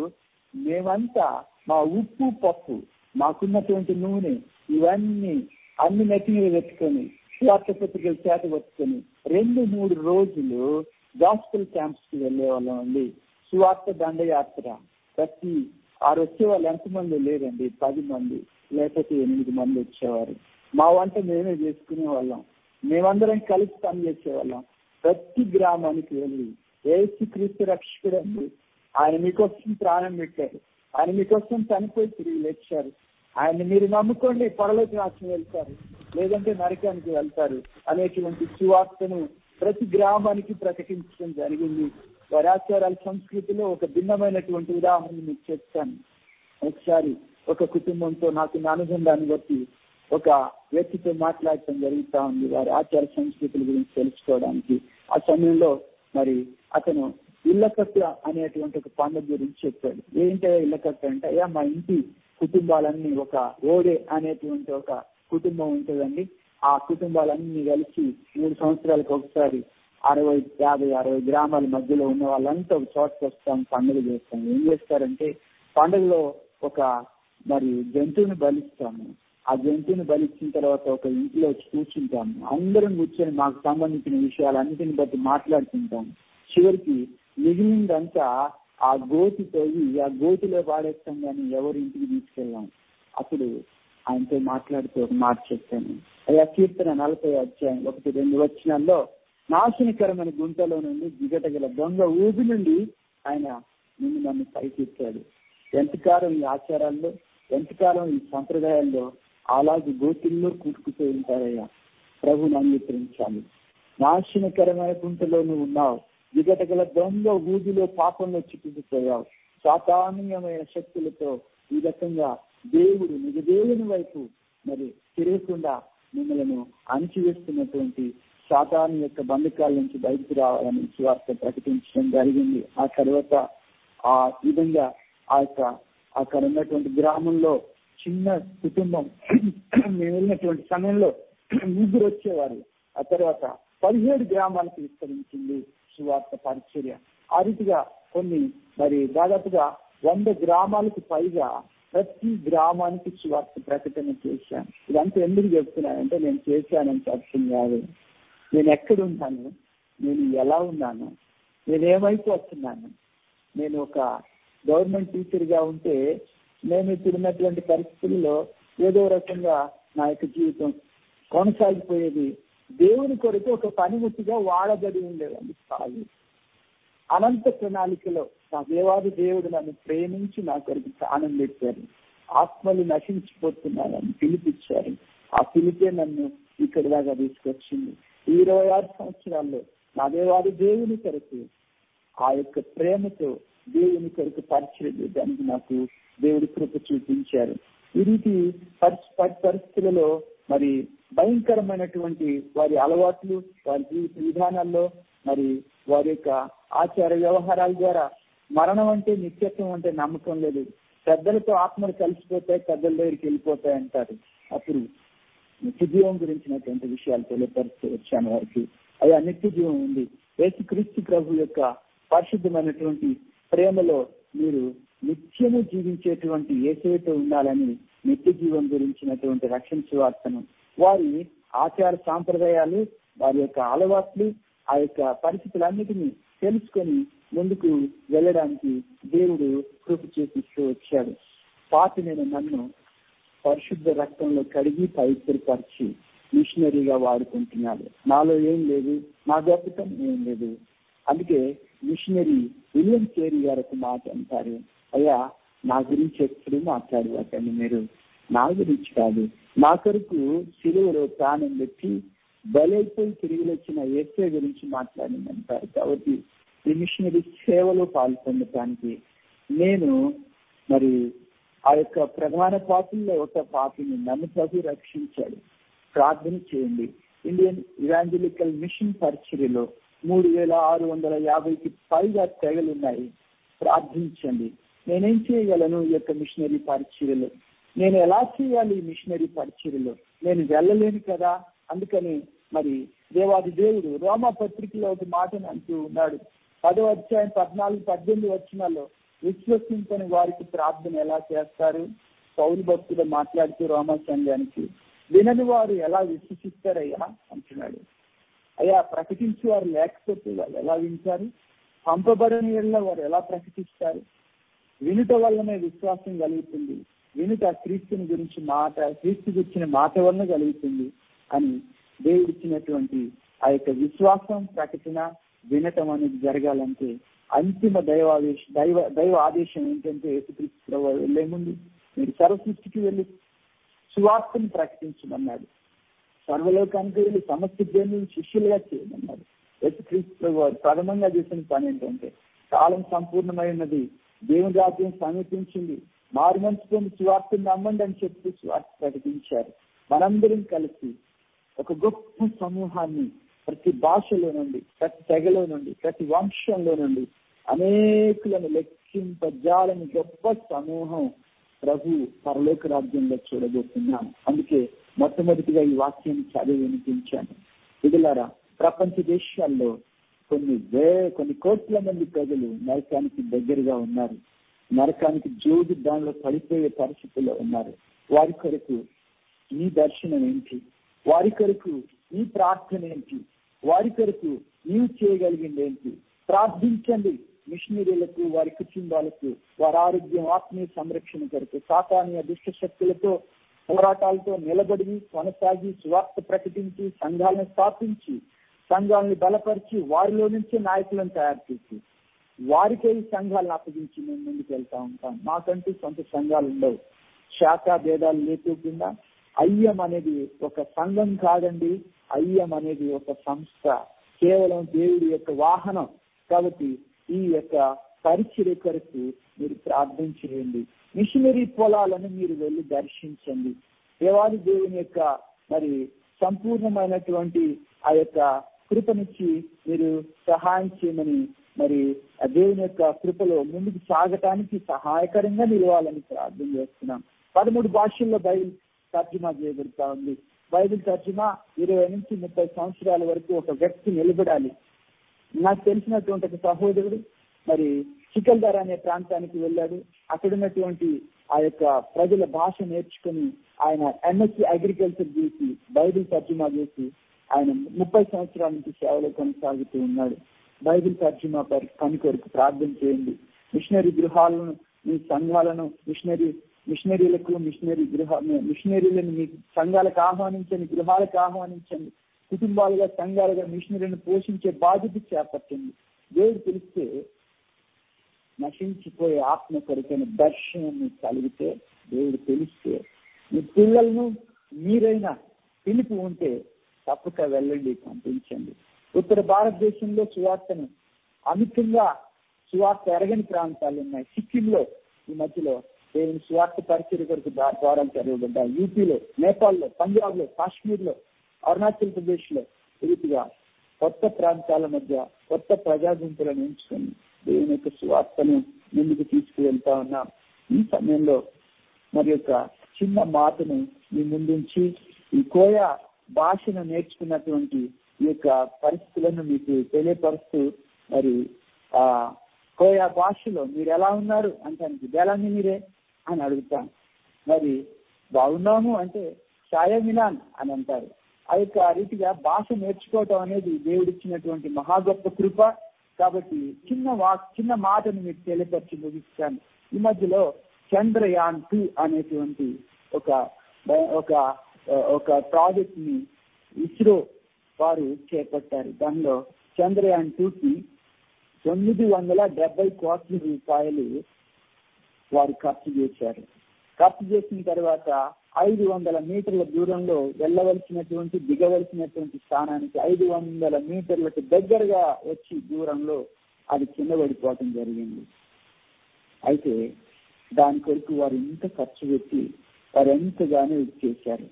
మేమంతా మా ఉప్పు పప్పు మాకున్నటువంటి నూనె ఇవన్నీ అన్ని నెట్టి మీద పెట్టుకొని సువార్త పత్రికలు చేత పట్టుకొని రెండు మూడు రోజులు గాస్పెల్ క్యాంప్స్ కి వెళ్లే వాళ్ళం అండి. సువార్త దండయాత్ర. ప్రతి ఆరు వచ్చే వాళ్ళు ఎంతమంది లేరండి, పది మంది లేకపోతే ఎనిమిది మంది వచ్చేవారు. మా వంట మేమే చేసుకునే వాళ్ళం. మేమందరం కలిసి పని చేసేవాళ్ళం. ప్రతి గ్రామానికి వెళ్ళి యేసుక్రీస్తు రక్షకుడు అండి, ఆయన మీకోసం ప్రాణం పెట్టారు, ఆయన మీకోసం చనిపోయి తిరిగి లేచారు, ఆయన మీరు నమ్ముకోండి పరలోక రాజ్యం వెళ్తారు, లేదంటే నరకానికి వెళ్తారు అనేటువంటి సువార్తను ప్రతి గ్రామానికి ప్రకటించడం జరిగింది. వారి ఆచారాల సంస్కృతిలో ఒక భిన్నమైనటువంటి ఉదాహరణ మీకు చెప్తాను. ఒకసారి ఒక కుటుంబంతో నాకు అనుబంధాన్ని బట్టి ఒక వ్యక్తితో మాట్లాడటం జరుగుతూ ఉంది, వారి ఆచార సంస్కృతుల గురించి తెలుసుకోవడానికి. ఆ సమయంలో మరి అతను ఇళ్ళకట్టు అనేటువంటి ఒక పండుగ గురించి చెప్పాడు. ఏంటో ఇళ్ళకట్టు అంటే, అయ్యా మా ఇంటి కుటుంబాలన్నీ ఒక ఓడే అనేటువంటి ఒక కుటుంబం ఉంటుందండి. ఆ కుటుంబాలన్నీ కలిసి మూడు సంవత్సరాలకు ఒకసారి అరవై యాభై అరవై గ్రామాల మధ్యలో ఉన్న వాళ్ళంతా ఒక చోటకి వస్తాం, పండుగ చేస్తాం. ఏం చేస్తారంటే పండుగలో ఒక మరి జంతువుని బలిస్తాము. ఆ జంతువుని బలిచ్చిన తర్వాత ఒక ఇంట్లో వచ్చి కూర్చుంటాము. అందరం కూర్చొని మాకు సంబంధించిన విషయాలన్నిటిని బట్టి మాట్లాడుకుంటాం. చివరికి మిగిలిందంతా ఆ గోతి తోగి ఆ గోతిలో పాడేస్తాం, కానీ ఎవరి ఇంటికి తీసుకెళ్ళాం. అప్పుడు ఆయనతో మాట్లాడుతూ ఒక మాట చెప్పాను. అయ్యా కీర్తన నలభై అధ్యాయం ఒకటి రెండు వచనాల్లో, నాశనకరమైన గుంటలో నుండి దిగటగల దొంగ ఊబి నుండి ఆయన నిన్ను నన్ను పైకెత్తాడు. ఎంతకాలం ఈ ఆచారాల్లో, ఎంతకాలం ఈ సంప్రదాయాల్లో అలాగే గోతుల్లో కూటుకుపోయి ఉంటారయ్యా. ప్రభుని అంగీకరించాలి. నాశనకరమైన గుంటలో నువ్వు ఉన్నావు, దిగటగల దొంగ ఊబిలో పాపంలో చిక్కుకుపోయావు. సాతానీయమైన శక్తులతో ఈ రకంగా దేవుడు నిజ దేవుని వైపు మరి తిరగకుండా మిమ్మల్ని అణిచివేస్తున్నటువంటి సాతాను యొక్క బంధకాల నుంచి బయటకు రావాలని సువార్త ప్రకటించడం జరిగింది. ఆ తర్వాత ఆ విధంగా ఆ యొక్క అక్కడ ఉన్నటువంటి గ్రామంలో చిన్న కుటుంబం మేము వెళ్ళినటువంటి సమయంలో ముగ్గురు వచ్చేవారు. ఆ తర్వాత పదిహేడు గ్రామాలకు విస్తరించింది సువార్త పరిచర్య. ఆ రీతిగా కొన్ని మరి దాదాపుగా వంద గ్రామాలకు పైగా ప్రతి గ్రామానికి సువార్త ప్రకటన చేశాను. ఇదంతా ఎందుకు చెప్తున్నానంటే, నేను చేశానని చెప్పడం కాదు. నేను ఎక్కడున్నాను, నేను ఎలా ఉన్నాను, నేను ఏమైపోతున్నాను. నేను ఒక గవర్నమెంట్ టీచర్గా ఉంటే నేను ఇప్పుడున్నటువంటి పరిస్థితుల్లో ఏదో రకంగా నా యొక్క జీవితం కొనసాగిపోయేది. దేవుని కొరకు ఒక పనిముట్టుగా వాడబడి ఉండేవాడిని కాదు. అనంత ప్రణాళికలో నా దేవాది దేవుడు నన్ను ప్రేమించి నా కొరకు ప్రాణం పెట్టారు. ఆత్మలు నశించిపోతున్నారని పిలిపించారు. ఆ పిలిపే నన్ను ఇక్కడి దాకా తీసుకొచ్చింది. ఈ ఇరవై ఆరు సంవత్సరాల్లో నా దేవాది దేవుని కొరకు ఆ యొక్క ప్రేమతో దేవుని కొరకు పరిచయం చేయడానికి నాకు దేవుడి కృప చూపించారు. ఈ రీతి పరిస్థితులలో మరి భయంకరమైనటువంటి వారి అలవాట్లు, వారి జీవిత విధానాల్లో మరి వారి యొక్క ఆచార వ్యవహారాల ద్వారా మరణం అంటే నిత్యత్వం అంటే నమ్మకం లేదు. పెద్దలతో ఆత్మలు కలిసిపోతాయి, పెద్దల దగ్గరికి వెళ్ళిపోతాయి అంటారు. అప్పుడు నిత్య జీవం గురించినటువంటి విషయాలు తెలియపరుస్తూ వచ్చాను వారికి. అయ్యా నిత్య జీవం ఉంది. యేసుక్రీస్తు ప్రభు యొక్క పరిశుద్ధమైనటువంటి ప్రేమలో మీరు నిత్యము జీవించేటువంటి యేసుతో ఉండాలని నిత్య జీవం గురించినటువంటి రక్షణ సువార్తను, వారి ఆచార సాంప్రదాయాలు, వారి యొక్క అలవాట్లు, ఆ యొక్క పరిస్థితులన్నిటినీ తెలుసుకొని ముందుకు వెళ్ళడానికి దేవుడు కృప చేపిస్తూ వచ్చాడు. పాతి నేను నన్ను పరిశుద్ధ రక్తంలో కడిగి పవిత్రపరిచి మిషనరీగా వాడుకుంటున్నాడు. నాలో ఏం లేదు, నా గొప్పతనం ఏం లేదు. అందుకే మిషనరీ విలియం కేరీ గారు ఒక మాట అంటారు, అయ్యా నా గురించి ఎప్పుడు మాట్లాడవాకండి మీరు, నా గురించి కాదు, నా కొరకు సిలువలో ప్రాణం పెట్టి బలైపోయి తిరిగి వచ్చిన యేసే గురించి మాట్లాడింది అంటారు. కాబట్టి ఈ మిషనరీ సేవలో పాల్పొందటానికి నేను మరి ఆ యొక్క ప్రధాన పాత్రలో ఒక పాత్రని నన్ను ప్రభు రక్షించాడు. ప్రార్థన చేయండి. ఇండియన్ ఇవాంజలికల్ మిషన్ పరిచర్యలో మూడు వేల ఆరు వందల యాభైకి పైగా తెగలు ఉన్నాయి. ప్రార్థించండి. నేనేం చేయగలను ఈ యొక్క మిషనరీ పరిచర్యలో, నేను ఎలా చేయాలి ఈ మిషనరీ పరిచర్యలో, నేను వెళ్ళలేను కదా. అందుకని మరి దేవాది దేవుడు రోమా పత్రికలో ఒక మాటను అంటూ ఉన్నాడు. పదో అధ్యాయం పద్నాలుగు పద్దెనిమిది వచనాల్లో, విశ్వసించని వారికి ప్రార్థన ఎలా చేస్తారు? పౌలు భక్తులు మాట్లాడుతూ రోమా సంఘానికి, వినని వారు ఎలా విశ్వసిస్తారయ్యా అంటున్నాడు. అయ్యా ప్రకటించే వారు లేకపోతే వాళ్ళు ఎలా వింటారు? పంపబడని వల్ల వారు ఎలా ప్రకటిస్తారు? వినుట వల్లనే విశ్వాసం కలుగుతుంది. వినుట క్రీస్తుని గురించి మాట, క్రీస్తు గురించిన మాట వలన కలుగుతుంది అని దేవుడిచ్చినటువంటి ఆ యొక్క విశ్వాసం, ప్రకటన, వినటం అనేది జరగాలంటే అంతిమ దైవాదేశ దైవ దైవ ఆదేశం ఏంటంటే, యేసుక్రీస్తు ప్రభువు వెళ్లే ముందు మీరు సర్వ సృష్టికి వెళ్ళి సువార్తను ప్రకటించమన్నాడు. సర్వలోకానికి వెళ్ళి సమస్త జనులను శిష్యులుగా చేయమన్నాడు. యేసుక్రీస్తు ప్రభువు ప్రథమంగా చేసిన పని ఏంటంటే, కాలం సంపూర్ణమై ఉన్నది, దేవుని రాజ్యం సమీపించింది, మారు మనసుతో సువార్తను నమ్మండి అని చెప్పి సువార్త ప్రకటించారు. మనందరం కలిసి ఒక గొప్ప సమూహాన్ని ప్రతి భాషలో నుండి, ప్రతి తెగలో నుండి, ప్రతి వంశంలో నుండి అనేకులను లెక్కింపజాలని గొప్ప సమూహం ప్రభు పరలోక రాజ్యంలో చూడబోతున్నాం. అందుకే మొట్టమొదటిగా ఈ వాక్యాన్ని చదివి వినిపించాను. ఇదిలారా, ప్రపంచ దేశాల్లో కొన్ని వే కొన్ని కోట్ల మంది ప్రజలు నరకానికి దగ్గరగా ఉన్నారు. నరకానికి జోగి దానిలో పడిపోయే పరిస్థితుల్లో ఉన్నారు. వారి కొరకు నీ దర్శనం ఏంటి? వారి కొరకు నీ ప్రార్థన ఏంటి? వారి కొరకు నీవు చేయగలిగింది ఏంటి? ప్రార్థించండి. మిషనరీలకు, వారి కుటుంబాలకు, వారి ఆరోగ్యం, ఆత్మీయ సంరక్షణ కొరకు సాతానీయ దుష్ట శక్తులతో పోరాటాలతో నిలబడి కొనసాగి సువార్త ప్రకటించి సంఘాలను స్థాపించి సంఘాలను బలపరిచి వారిలో నుంచే నాయకులను తయారు చేసి వారికే ఈ సంఘాలను అప్పగించి మేము ముందుకు వెళ్తా ఉంటాం. మాకంటూ సొంత సంఘాలు ఉండవు. శాఖా భేదాలు లేకుండా అయ్యం అనేది ఒక సంఘం కాదండి. అయ్యం అనేది ఒక సంస్థ, కేవలం దేవుడి యొక్క వాహనం. కాబట్టి ఈ యొక్క పరిచర్య కొరకు మీరు ప్రార్థన చేయండి. మిషనరీ పొలాలను మీరు వెళ్ళి దర్శించండి. దేవాది దేవుని యొక్క మరి సంపూర్ణమైనటువంటి ఆ యొక్క కృపనిచ్చి మీరు సహాయం చేయమని, మరి ఆ దేవుని యొక్క కృపలో ముందుకు సాగటానికి సహాయకరంగా నిలవాలని ప్రార్థన చేస్తున్నాం. పదమూడు భాషల్లో బైబిల్ తర్జుమా చేయబడతా ఉంది. బైబిల్ తర్జుమా ఇరవై నుంచి ముప్పై సంవత్సరాల వరకు ఒక వ్యక్తి నిలబడాలి. నాకు తెలిసినటువంటి ఒక సహోదరుడు మరి చికల్దార్ అనే ప్రాంతానికి వెళ్ళాడు. అక్కడ ఉన్నటువంటి ఆ యొక్క ప్రజల భాష నేర్చుకుని ఆయన ఎంఎస్సీ అగ్రికల్చర్ చేసి బైబిల్ తర్జుమా చేసి ఆయన ముప్పై సంవత్సరాల నుంచి సేవలో కొనసాగుతూ ఉన్నాడు. బైబిల్ తర్జుమా పని కొరకు ప్రార్థన చేయండి. మిషనరీ గృహాలను, మీ సంఘాలను మిషనరీ మిషనరీలకు మిషనరీ గృహ మిషనరీలను మీ సంఘాలకు ఆహ్వానించండి, గృహాలకు ఆహ్వానించండి. కుటుంబాలుగా, సంఘాలుగా మిషనరీలను పోషించే బాధ్యత చేపట్టండి. దేవుడు తెలిస్తే నశించిపోయే ఆత్మ కొరకైన దర్శనం కలిగితే, దేవుడు తెలిస్తే మీ పిల్లలను మీరైనా పిలుపు ఉంటే తప్పక వెళ్ళండి, పంపించండి. ఉత్తర భారతదేశంలో సువార్తను అమితంగా సువార్త ఎరగని ప్రాంతాలు ఉన్నాయి. సిక్కింలో ఈ మధ్యలో దేవుని సువార్త పరిచర్య కొరకు ద్వారాలు తెరవబడ్డాయి. యూపీలో, నేపాల్లో, పంజాబ్ లో, కాశ్మీర్ లో, అరుణాచల్ ప్రదేశ్ లో రీతిగా కొత్త ప్రాంతాల మధ్య కొత్త ప్రజా గుంపులను ఎంచుకొని దేవుని యొక్క సువార్తను ముందుకు తీసుకువెళ్తా ఉన్నాం. ఈ సమయంలో మరి యొక్క చిన్న మాటను మీ ముందుంచి ఈ కోయ భాషను నేర్చుకున్నటువంటి ఈ యొక్క పరిస్థితులను మీకు తెలియపరుస్తూ మరి ఆ కోయ భాషలో మీరు ఎలా ఉన్నారు అంటే బేలాన్ని మీరే అని అడుగుతాను. మరి బాగున్నాము అంటే ఛాయ మిలాన్ అని అంటారు. ఆ యొక్క రీతిగా భాష నేర్చుకోవటం అనేది దేవుడిచ్చినటువంటి మహా గొప్ప కృప. కాబట్టి చిన్న వా చిన్న మాటను మీకు తెలియపరిచి ముగిస్తాను. ఈ మధ్యలో చంద్రయాన్ టూ అనేటువంటి ఒక ఒక ఒక ప్రాజెక్ట్ ని ఇస్రో వారు చేపట్టారు. దానిలో చంద్రయాన్ టూకి తొమ్మిది వందల డెబ్బై కోట్ల రూపాయలు వారు ఖర్చు చేశారు. ఖర్చు చేసిన తర్వాత ఐదు వందల మీటర్ల దూరంలో వెళ్ళవలసినటువంటి దిగవలసినటువంటి స్థానానికి ఐదు వందల మీటర్లకు దగ్గరగా వచ్చి దూరంలో అది కిందపడిపోవటం జరిగింది. అయితే దాని కొరకు వారు ఎంత ఖర్చు పెట్టి వారు ఎంతగానో ఇది చేశారు.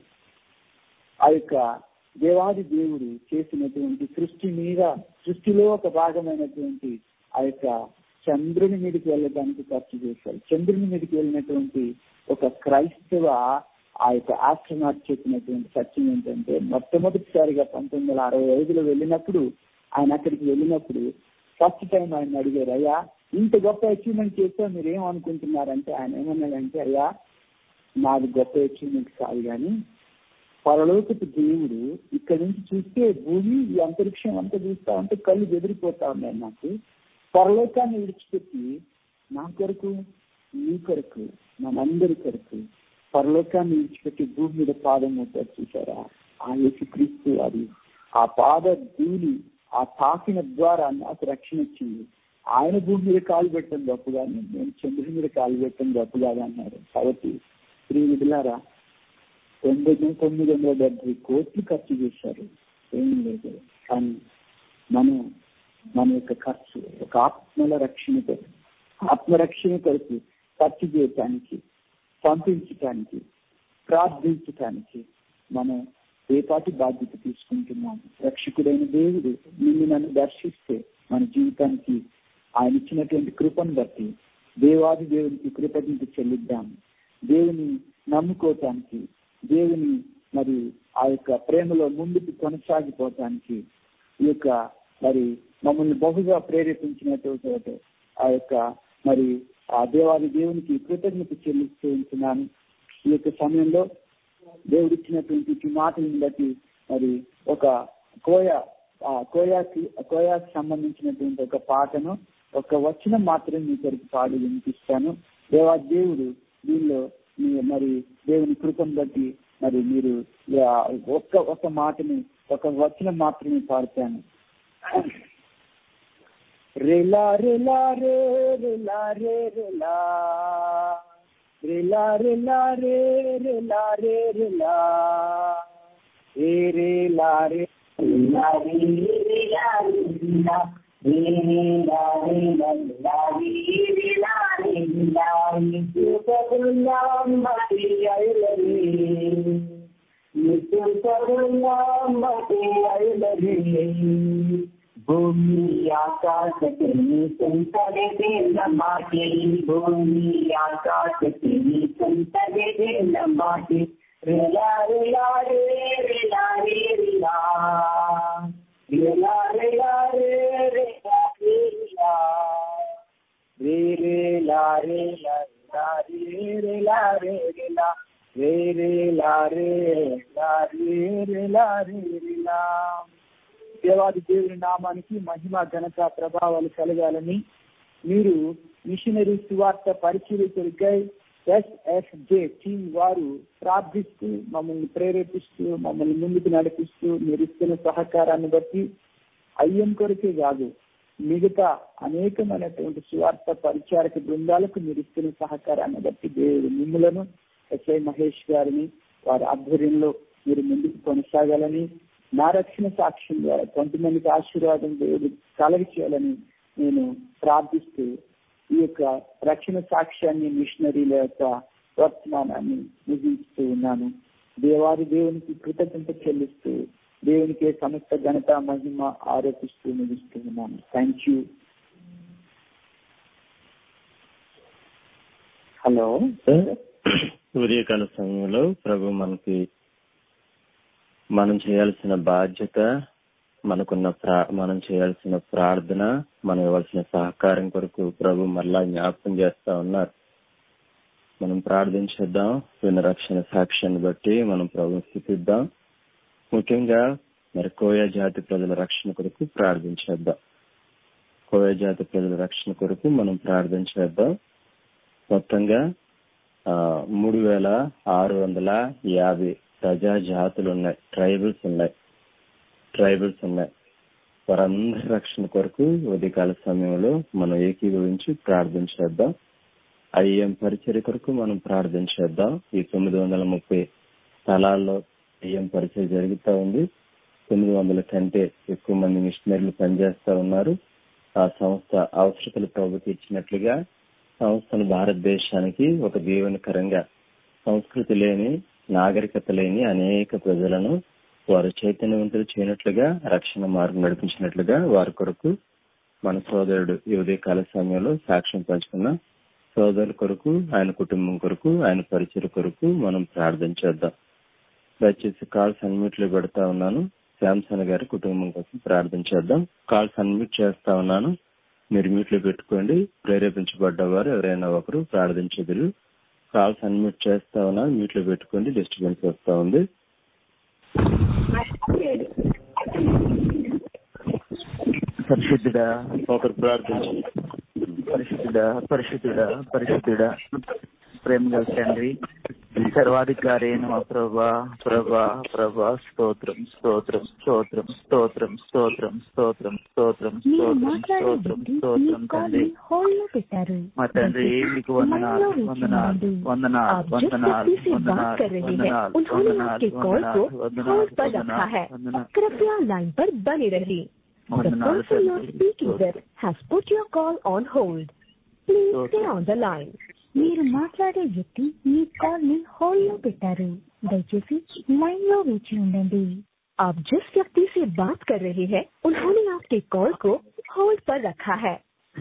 ఆ యొక్క దేవాది దేవుడు చేసినటువంటి సృష్టి మీద సృష్టిలో ఒక భాగమైనటువంటి ఆ యొక్క చంద్రుని మీదకి వెళ్ళడానికి ఖర్చు చేశారు. చంద్రుని మీదకి వెళ్ళినటువంటి ఒక క్రైస్తవ ఆ యొక్క ఆస్ట్రోనాట్ చెప్పినటువంటి సత్యం ఏంటంటే, మొట్టమొదటిసారిగా పంతొమ్మిది వందల అరవై ఐదులో వెళ్ళినప్పుడు ఆయన అక్కడికి వెళ్ళినప్పుడు ఫస్ట్ టైం ఆయన అడిగారు, అయ్యా ఇంత గొప్ప అచీవ్మెంట్ చేస్తే మీరు ఏమనుకుంటున్నారంటే ఆయన ఏమన్నాడంటే, అయ్యా నాది గొప్ప అచీవ్మెంట్ కాదు కానీ పరలోకపు దేవుడు ఇక్కడ నుంచి చూస్తే భూమి ఈ అంతరిక్షం అంతా చూస్తా ఉంటే కళ్ళు బెదిరిపోతా ఉన్నాయి. నాకు పరలోకాన్ని విడిచిపెట్టి నా కొరకు, నీ కొరకు, మనందరి కొరకు పరలోకాన్ని విడిచిపెట్టి భూమి మీద పాదం మోపారు. చూసారా? ఆ యేసుక్రీస్తు అది ఆ పాద ధూళి ఆ తాకిన ద్వారా నాకు రక్షణ ఇచ్చింది. ఆయన భూమి మీద కాలు పెట్టడం గొప్ప కానీ నేను చంద్రుడి మీద కాలు పెట్టడం గొప్ప కాదు అన్నారు. కాబట్టి స్త్రీ విధులారా తొమ్మిది తొమ్మిది వందల డెబ్బై కోట్లు ఖర్చు చేశారు, ఏం లేదు. కానీ మనం మన యొక్క ఖర్చు ఒక ఆత్మల రక్షణ కొరకు ఆత్మరక్షణ కొరకు ఖర్చు చేయటానికి, పంపించటానికి, ప్రార్థించటానికి మనం ఏపాటి బాధ్యత తీసుకుంటున్నాం? రక్షకుడైన దేవుడు నిన్ను నన్ను దర్శిస్తే మన జీవితానికి ఆయన ఇచ్చినటువంటి కృపను బట్టి దేవాది దేవునికి కృతజ్ఞత చెల్లిద్దాం. దేవుని నమ్ముకోవటానికి, దేవుని మరి ఆ యొక్క ప్రేమలో ముందుకు కొనసాగిపోవటానికి ఈ యొక్క మరి మమ్మల్ని బహుగా ప్రేరేపించినటువంటి ఆ యొక్క మరి ఆ దేవాది దేవునికి కృతజ్ఞత చెల్లిస్తూ ఉంటున్నాను. ఈ యొక్క సమయంలో దేవుడిచ్చినటువంటి మాటలను బట్టి మరి ఒక కోయ కోయాకి కోయాకి సంబంధించినటువంటి ఒక పాటను ఒక వచనం మాత్రం మీ కొరకు పాడి వినిపిస్తాను. దేవా దేవుడు దీనిలో మరి దేవుని కృపను బట్టి మరి మీరు ఒక్క ఒక మాటని ఒక వచనం మాత్రమే పాడతాను. రేలా రేలా రే రేలా రే రేలా రేలా రేలా రే రేలా రే రేలా రే రేలా రే రేలా రే రేలా రేలా రేలా రేలా రేలా రేలా నిత్యపరుణాం మతి ఐలరే నిత్యపరుణాం మతి ఐలరే భూమి ఆకాశకి సంతదే నమాటి భూమి ఆకాశకి సంతదే నమాటి రేలా రేలా రే రేలా రే రేలా రేలా రేలా రే రేలా రేలా రే రేలా రేలా రే రేలా రే రేలా రే రేలా రేలా రే రేలా రే రేలా. దేవాది దేవుని నామానికి మహిమ ఘనత ప్రభావాలు కలగాలని మీరు మిషనరీ సువార్త పరిచర్యకై ఎస్ఎఫ్జే టీం వారు ప్రార్థిస్తూ మమ్మల్ని ప్రేరేపిస్తూ మమ్మల్ని ముందుకు నడిపిస్తూ మీరు ఇస్తున్న సహకారాన్ని బట్టి అయ్యం కొరకే కాదు మిగతా అనేకమైనటువంటి సువార్త పరిచారక బృందాలకు మీరు ఇస్తున్న సహకారాన్ని బట్టి దేవుడు మిమ్ములను ఎస్ఐ మహేష్ గారిని వారి ఆధ్వర్యంలో మీరు ముందుకు కొనసాగాలని నా రక్షణ సాక్ష్యం ద్వారా కొంతమందికి ఆశీర్వాదం దేవుడు కలగ చేయాలని నేను ప్రార్థిస్తూ ఈ యొక్క రక్షణ సాక్ష్యాన్ని మిషనరీల యొక్క వర్తమానాన్ని ముగిస్తూ ఉన్నాను. దేవాది దేవునికి కృతజ్ఞత చెల్లిస్తూ దేవునికి సమస్త ఘనత మహిమ ఆరోపిస్తూ ముగిస్తూ ఉన్నాను. Thank you. హలో, ఉదయకాల సమయంలో ప్రభు మనకి మనం చేయాల్సిన బాధ్యత, మనకున్న ప్రా మనం చేయాల్సిన ప్రార్థన, మనం ఇవ్వాల్సిన సహకారం కొరకు ప్రభు మరలా జ్ఞాపకం చేస్తా ఉన్నారు. మనం ప్రార్థించేద్దాం. విన్న రక్షణ సాక్ష్యాన్ని బట్టి మనం ప్రభుని స్థుతిద్దాం. ముఖ్యంగా మరి కోయ జాతి ప్రజల రక్షణ కొరకు ప్రార్థించేద్దాం. కోయ జాతి ప్రజల రక్షణ కొరకు మనం ప్రార్థించేద్దాం. మొత్తంగా ఆ మూడు వేల ఆరు వందల యాభై ప్రజా జాతులు ఉన్నాయి, ట్రైబల్స్ ఉన్నాయి ట్రైబల్స్ ఉన్నాయి వారందరి రక్షణ కొరకు ఉదయకాల సమయంలో మనం ఏకీభవించి ప్రార్థించేద్దాం. ఐఎం పరిచర్య కొరకు మనం ప్రార్థించేద్దాం. ఈ తొమ్మిది వందల ముప్పై స్థలాల్లో ఐఎం పరిచర్య జరుగుతూ ఉంది. తొమ్మిది వందల కంటే ఎక్కువ మంది మిషనరీలు పనిచేస్తా ఉన్నారు. ఆ సంస్థ అవసరతలు ప్రభుత్వం ఇచ్చినట్లుగా సంస్థను భారతదేశానికి ఒక దీవెనకరంగా సంస్కృతి లేని నాగరికత లేని అనేక ప్రజలను వారు చైతన్యవంతులు చేయనట్లుగా రక్షణ మార్గం నడిపించినట్లుగా వారి కొరకు మన సోదరుడు ఈ ఉదయకాల సమయంలో సాక్ష్యం పంచుకున్న సోదరుల కొరకు, ఆయన కుటుంబం కొరకు, ఆయన పరిచయ కొరకు మనం ప్రార్థన చేద్దాం. దయచేసి కాల్స్ అన్మ్యూట్ లో పెడతా ఉన్నాను. శాంసన్ గారి కుటుంబం కోసం ప్రార్థన చేద్దాం. కాల్స్ అన్మ్యూట్ చేస్తా ఉన్నాను, మీరు మ్యూట్ లో పెట్టుకోండి. ప్రేరేపించబడ్డవారు ఎవరైనా ఒకరు ప్రార్థించదురు. కాల్స్ అన్మ్యూట్ చేస్తా ఉన్నాను, మ్యూట్ లో పెట్టుకోండి. డిస్టర్బెన్స్ వస్తా ఉంది. పరిశుద్ధుడా, ఒకరు ప్రార్థించండి. పరిశుద్ధుడా పరిశుద్ధుడా పరిశుద్ధుడా ప్రేమ గల తండ్రి, సర్వాధికారి అయిన మా ప్రభా ప్రభా ప్రభా స్తోత్రం స్తోత్రం స్తోత్రం స్తోత్రం స్తోత్రం స్తోత్రం స్తోత్రం స్తోత్రం స్తోత్రం స్తోత్రం తండ్రి. మా తండ్రి మీకు వందనాలు వందనాలు వందనాలు వందనాలు వందనాలు వందనాలు వందనాలు వందనాలు The person you are speaking with has put your call on hold. Please stay on the line. మీరు మాట్లాడే వ్యక్తి మీ కాల్ ని హోల్డ్ లో పెట్టారు. దయచేసి లైన్ లో వేచి ఉండండి. आप जिस व्यक्ति से बात कर रहे हैं उन्होंने आपके कॉल को होल्ड पर रखा है.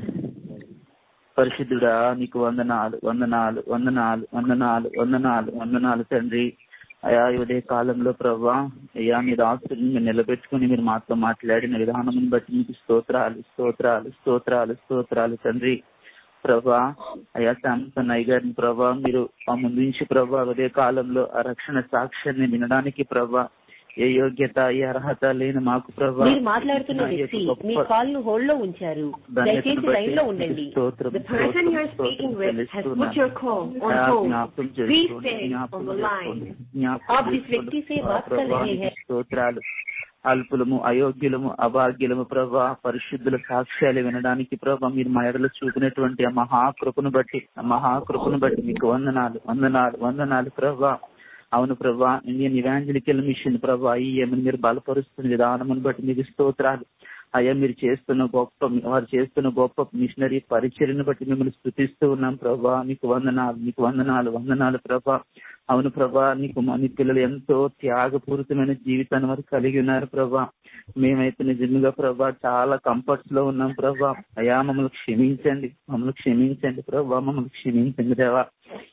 పరిశుద్ధుడా నీకు వందనాలు వందనాలు వందనాలు వందనాలు వందనాలు వందనాలు తండ్రి. అయా ఉదయ కాలంలో ప్రభా అయ్యా మీ రాత్రులను మీరు నిలబెట్టుకుని మీరు మాతో మాట్లాడిన విధానమును బట్టి మీకు స్తోత్రాలు స్తోత్రాలు స్తోత్రాలు స్తోత్రాలు తండ్రి. ప్రభా అయా శాంసన్ అయ్య గారిని ప్రభా మీరు ఆ ముందు నుంచి ప్రభా ఉదయ కాలంలో ఆ రక్షణ సాక్ష్యాన్ని వినడానికి ప్రభా ఏ యోగ్యత ఏ అర్హత లేని మాకు ప్రభా మీరు మాట్లాడుతున్న వ్యక్తి మీ కాల్ ను హోల్డ్ లో ఉంచారు. దయచేసి లైన్ లో ఉండండి. The person you are speaking with has put your call on hold. Please stay on the line. आप जिस व्यक्ति से बात कर रहे हैं స్తోత్రాలు. అల్పులము అయోగ్యులము అభాగ్యులము ప్రభా పరిశుద్ధుల సాక్ష్యాలు వినడానికి ప్రభా మీరు మా ఎడలో చూపినటువంటి ఆ మహాకృపను బట్టి ఆ మహాకృపను బట్టి మీకు వందనాలు వందనాలు వందనాలు ప్రభా. అవును ప్రభా ఇండియన్ ఇవాంజలికల్ మిషన్ ప్రభా ఈ మీరు బలపరుస్తున్న విధానమును బట్టి మీకు స్తోత్రాలు. అయ్యా మీరు చేస్తున్న గొప్ప వారు చేస్తున్న గొప్ప మిషనరీ పరిచర్యను బట్టి మిమ్మల్ని స్తుతిస్తూ ఉన్నాం ప్రభా. మీకు వందనాలు మీకు వందనాలు వందనాలు ప్రభా. అవును ప్రభా నీకు మీ పిల్లలు ఎంతో త్యాగపూరితమైన జీవితాన్ని వారు కలిగి ఉన్నారు ప్రభా. మేమైతే నిజంగా ప్రభా చాలా కంఫర్ట్స్ లో ఉన్నాం ప్రభా. అయ్యా మమ్మల్ని క్షమించండి మమ్మల్ని క్షమించండి ప్రభా మమ్మల్ని క్షమించండి దేవా.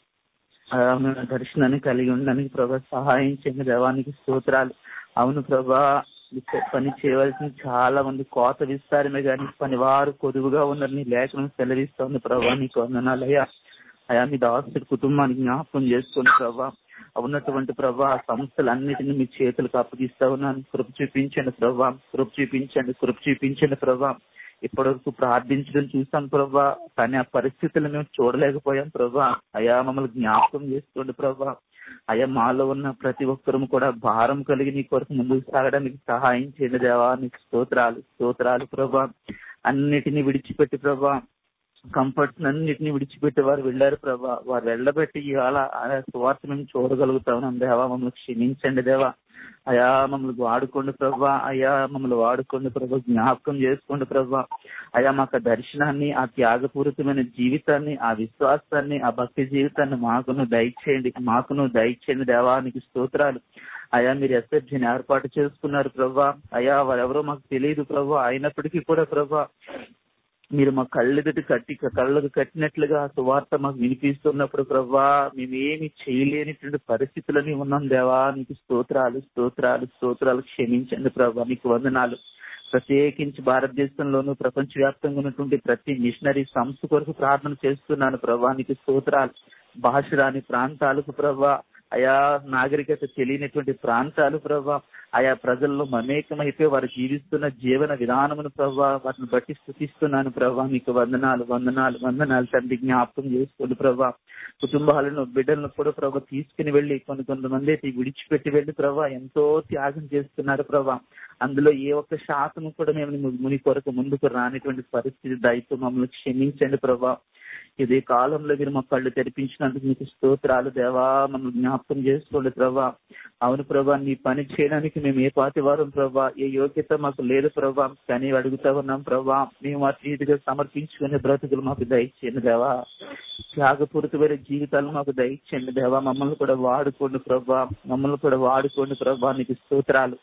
దర్శనాన్ని కలిగి ఉండడానికి ప్రభా సహాయం చేయండి దేవానికి స్తోత్రాలు. అవును ప్రభా పని చేయవలసిన చాలా మంది కోత విస్తారమే కానీ పని వారు కొదువుగా ఉన్నారు నీ లేఖనం సెలవిస్తోంది ప్రభా. నీకు వందనాలయ్యా. అయా మీ దాసుడి కుటుంబానికి జ్ఞాపకం చేసుకుని ప్రభా ఉన్నటువంటి ప్రభా సంస్థలన్నిటిని మీ చేతులకు అప్పగిస్తా ఉన్నాను. కృప చూపించండి ప్రభా కృప చూపించండి కృప చూపించండి ప్రభా. ఇప్పటి వరకు ప్రార్థించడం చూసాం ప్రభా కానీ ఆ పరిస్థితులు మేము చూడలేకపోయాం ప్రభా. అయా మమ్మల్ని జ్ఞాపకం చేసుకోండి ప్రభా. అయ్యా మాలో ఉన్న ప్రతి ఒక్కరూ కూడా భారం కలిగి నీ కొరకు ముందుకు సాగడానికి సహాయం చేయండి దేవా. నీకు స్తోత్రాలు స్తోత్రాలు ప్రభా. అన్నిటినీ విడిచిపెట్టి ప్రభా కంఫర్ట్స్ అన్నిటిని విడిచిపెట్టి వారు వెళ్ళారు ప్రభా. వారు వెళ్ళబెట్టి ఇవాళ సువార్త మేము చూడగలుగుతాం దేవా. మమ్మల్ని క్షమించండి దేవా. అయా మమ్మల్ని వాడుకోండి ప్రభా. అయ్యా మమ్మల్ని వాడుకోండి ప్రభా. జ్ఞాపకం చేసుకోండి ప్రభా. అయా మాకు దర్శనాన్ని ఆ త్యాగపూరితమైన జీవితాన్ని ఆ విశ్వాసాన్ని ఆ భక్తి జీవితాన్ని మాకును దయచేయండి మాకును దయచేయండి దేవానికి స్తోత్రాలు. అయా మీరు ఎస్ఎఫ్జీని ఏర్పాటు చేసుకున్నారు ప్రభా. అయా వారెవరో మాకు తెలియదు ప్రభా. అయినప్పటికీ కూడా ప్రభా మీరు మా కళ్ళెదుటి కట్టి కళ్ళకు కట్టినట్లుగా సువార్త మాకు వినిపిస్తున్నప్పుడు ప్రభా మేమేమి చేయలేనిటువంటి పరిస్థితులని ఉన్నాం దేవా. నీకు స్తోత్రాలు స్తోత్రాలు స్తోత్రాలు. క్షమించండి ప్రభా. నీకు వందనాలు. ప్రత్యేకించి భారతదేశంలోనూ ప్రపంచ వ్యాప్తంగా ఉన్నటువంటి ప్రతి మిషనరీ సంస్థ కొరకు ప్రార్థన చేస్తున్నాను ప్రభా. నీకు స్తోత్రాలు. భాష రాని ప్రాంతాలకు ప్రభా అయా నాగరికత తెలియనటువంటి ప్రాంతాలు ప్రభా ఆయా ప్రజల్లో మమేకమైపోయి వారు జీవిస్తున్న జీవన విధానమును ప్రభా వాటిని బట్టి స్తుతిస్తున్నాను ప్రభా. నీకు వందనాలు వందనాలు వందనాలు తండ్రి. జ్ఞాపకం చేసుకోండి ప్రభా. కుటుంబాలను బిడ్డలను కూడా ప్రభా తీసుకుని వెళ్ళి కొన్ని కొంతమంది అయితే విడిచిపెట్టి వెళ్ళి ప్రభా ఎంతో త్యాగం చేస్తున్నారు ప్రభా. అందులో ఏ ఒక్క శాతం కూడా మేము ముని కొరకు ముందుకు రానిటువంటి పరిస్థితి దయతో మమ్మల్ని క్షమించండి ప్రభా. ఇదే కాలంలో మీరు మా కళ్ళు తెరిపించినందుకు మీకు స్తోత్రాలు దేవా. మమ్మల్ని జ్ఞాపకం చేసుకోండి ప్రభా. అవును ప్రభా నీ పని చేయడానికి మేము ఏ పాతి వారం ప్రభా ఏ యోగ్యత మాకు లేదు ప్రభా కానీ అడుగుతా ఉన్నాం ప్రభా. మేము ఆ రీతిగా సమర్పించుకునే బ్రతుకులు మాకు దయచేయండి దేవా. త్యాగపూరితమైన జీవితాలు మాకు దయచేయండి దేవా. మమ్మల్ని కూడా వాడుకోండి ప్రభా. మమ్మల్ని కూడా వాడుకోండి ప్రభా. నీకు స్తోత్రాలు.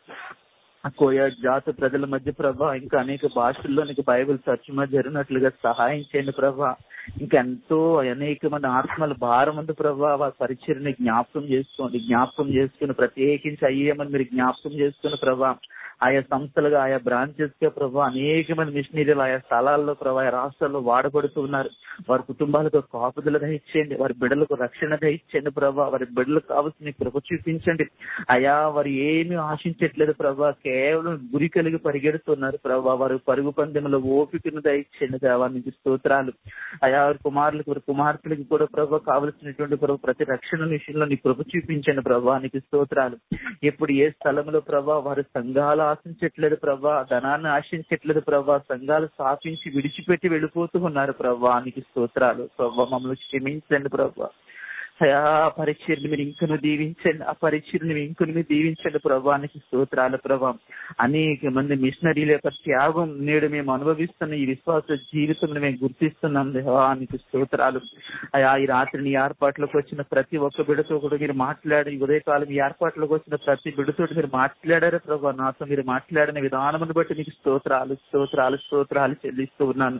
కోయా జాతి ప్రజల మధ్య ప్రభా ఇంకా అనేక భాషల్లో నీకు బైబిల్ తర్జుమా జరిగినట్లుగా సహాయం చేయండి ప్రభా. ఇంకెంతో అనేక మంది ఆత్మల భారం ఉంది ప్రభా. వారి పరిచర్ని జ్ఞాపకం చేసుకోండి జ్ఞాపకం చేసుకుని ప్రత్యేకించి అయ్యేమని మీరు జ్ఞాపకం చేసుకుని ప్రభా. ఆయా సంస్థలుగా ఆయా బ్రాంచెస్ గా ప్రభా అనేక మంది మిషనరీలు ఆయా స్థలాల్లో ప్రభా రాష్ట్రాల్లో వాడబడుతూ ఉన్నారు. వారి కుటుంబాలకు కాపుదల దయచేయండి. వారి బిడ్డలకు రక్షణ దయచేయండి ప్రభా. వారి బిడ్డలకు కావాల్సిన కృప చూపించండి అయా. వారు ఏమీ ఆశించట్లేదు ప్రభా. కేవలం గురి కలిగి పరిగెడుతున్నారు ప్రభా. వారు పరుగు పందెంలో ఓపికను దయచేయండి దేవా. నీకు స్తోత్రాలు అయా. వారి కుమారులకు వారి కుమార్తెలకు కూడా ప్రభా కావలసినటువంటి ప్రభు ప్రతి రక్షణ విషయంలో నీ కృప చూపించండి ప్రభా. నీకు స్తోత్రాలు. ఎప్పుడు ఏ స్థలంలో ప్రభా వారి సంఘాలు ఆశించట్లేదు ప్రభా. ధనాన్ని ఆశించట్లేదు ప్రభా. సంఘాలు స్థాపించి విడిచిపెట్టి వెళ్ళిపోతూ ఉన్నారు ప్రభా. నీకు స్తోత్రాలు ప్రభా. మమ్మల్ని క్షమించండి ప్రభా. అయా పరిచర్ని మీరు ఇంకను దీవించండి, ఆ పరిచర్ని ఇంకను మీరు దీవించండి ప్రభానికి స్తోత్రాలు ప్రభా. అనేక మంది మిషనరీల యొక్క త్యాగం నేడు మేము అనుభవిస్తున్న ఈ విశ్వాస జీవితం మేము గుర్తిస్తున్నాం దేవానికి స్తోత్రాలు. అయా ఈ రాత్రి నీ ఏర్పాట్లోకి వచ్చిన ప్రతి ఒక్క బిడ్డతో కూడా మీరు మాట్లాడి, ఉదయకాలం ఈ ఏర్పాట్లోకి వచ్చిన ప్రతి బిడ్డతో మీరు మాట్లాడారు ప్రభా. నాతో మీరు మాట్లాడిన విధానమును బట్టి మీకు స్తోత్రాలు స్తోత్రాలు స్తోత్రాలు చెల్లిస్తూ ఉన్నాను.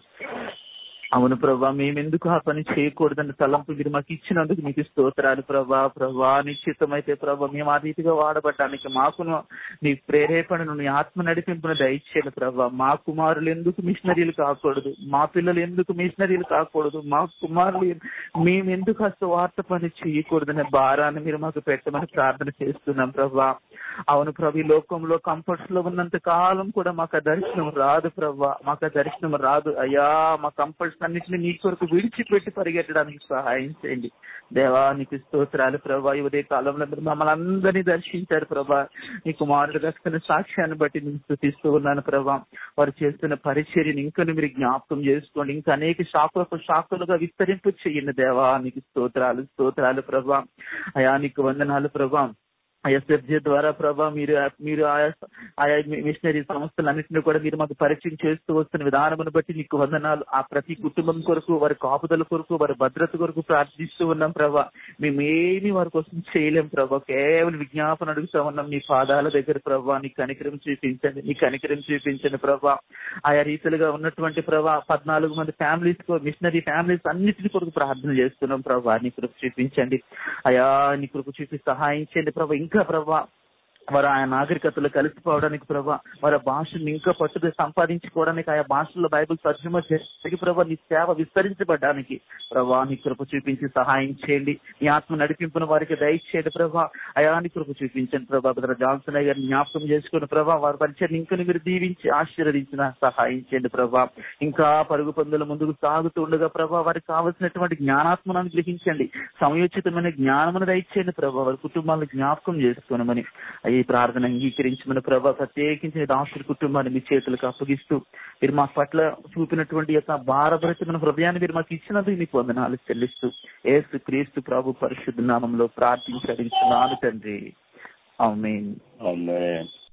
అవును ప్రభా, మేమెందుకు ఆ పని చేయకూడదని తలంపు మీరు మాకు ఇచ్చినందుకు మీకు స్తోత్రాలు ప్రభా. ప్రభా నిశ్చితమైతే ప్రభా మేము ఆ రీతిగా వాడబడ్డానికి మాకును నీ ప్రేరేపణను, నీ ఆత్మ నడిపింపును దయచేయండి ప్రభా. మా కుమారులు ఎందుకు మిషనరీలు కాకూడదు, మా పిల్లలు ఎందుకు మిషనరీలు కాకూడదు, మా కుమారులు మేము ఎందుకు ఆ స్వార్థ పని చేయకూడదనే భారాన్ని మీరు మాకు పెట్టమని ప్రార్థన చేస్తున్నాం ప్రభా. అవును ప్రభు, ఈ లోకంలో కంఫర్ట్స్ లో ఉన్నంత కాలం కూడా మాకు ఆ దర్శనం రాదు ప్రభా, మాకు ఆ దర్శనం రాదు అయ్యా. మా కంఫర్ట్స్ అన్నింటినీ నీ కొరకు విడిచిపెట్టి పరిగెట్టడానికి సహాయం చేయండి దేవా. నీకు స్తోత్రాలు ప్రభా. ఈ ఉదయ కాలంలో మీరు మమ్మల్ని అందరినీ దర్శించారు ప్రభా. నీ కుమారుడు రక్షణ సాక్ష్యాన్ని బట్టి నేను స్తుతిస్తూ ఉన్నాను ప్రభా. వారు చేస్తున్న పరిచర్యను ఇంకా మీరు జ్ఞాపకం చేసుకోండి, ఇంకా అనేక శాఖలకు శాఖలుగా విస్తరింపు చేయండి దేవా. నీకు స్తోత్రాలు స్తోత్రాలు ప్రభా. అయా నీకు వందనాలు ప్రభా. ఎస్ఎఫ్జే ద్వారా ప్రభా మీరు మీరు ఆయా ఆయా మిషనరీ సంస్థలన్నింటినీ కూడా మీరు మాకు పరిచయం చేస్తూ వస్తున్న విధానమును బట్టి నీకు వందనాలు. ఆ ప్రతి కుటుంబం కొరకు, వారి కాపుదల కొరకు, వారి భద్రత కొరకు ప్రార్థిస్తూ ఉన్నాం ప్రభా. మేమేమి వారి కోసం చేయలేం ప్రభా, కేవలం విజ్ఞాపన అడుగుతా ఉన్నాం నీ పాదాల దగ్గర ప్రభా. నీ కనికరం చూపించండి, నీ కనికరం చూపించండి ప్రభా. ఆయా రీతిలుగా ఉన్నటువంటి ప్రభా పద్నాలుగు మంది ఫ్యామిలీస్ మిషనరీ ఫ్యామిలీస్ అన్నింటినీ కొరకు ప్రార్థన చేస్తున్నాం ప్రభా. నీ కృప చూపించండి అయా, నీ కృప చూపి సహాయం చేయండి ప్రభా. ఇంకా ప్రభా వారు ఆయా నాగరికతలు కలిసిపోవడానికి ప్రభా, వారి భాషను ఇంకా పట్టుగా సంపాదించుకోవడానికి, ఆయా భాషల్లో బైబిల్ తర్జుమా చేసి ప్రభా నీ సేవ విస్తరించబడడానికి ప్రభా నీ కృప చూపించి సహాయం చేయండి. నీ ఆత్మ నడిపింపును వారికి దయచేయండి ప్రభా. అయా నీ కృప చూపించండి ప్రభా. బ్రదర్ జాన్సన్ అయ్య గారిని జ్ఞాపకం చేసుకుని ప్రభా వారి పరిచయం ఇంకా మీరు దీవించి ఆశీర్వదించిన సహాయం చేయండి ప్రభా. ఇంకా పరుగు పందుల ముందుకు సాగుతూ ఉండగా ప్రభా వారికి కావలసినటువంటి జ్ఞానాత్మను అనుగ్రహించండి, సమయోచితమైన జ్ఞానమును దయచేయండి ప్రభా. వారి కుటుంబాలను జ్ఞాపకం చేసుకోనమని ఈ ప్రార్థన అంగీకరించమని ప్రభా. ప్రత్యేకించిన దాసుడి కుటుంబాన్ని మీ చేతులకు అప్పగిస్తూ మీరు మా పట్ల చూపినటువంటి యొక్క భారభరితమైన హృదయాన్ని మీరు మాకు ఇచ్చినందుకు మీకు వందనాలు చెల్లిస్తూ యేసు క్రీస్తు ప్రభు పరిశుద్ధ నామంలో ప్రార్థించరించున్నాను తండ్రి. ఆమేన్. ఆమేన్.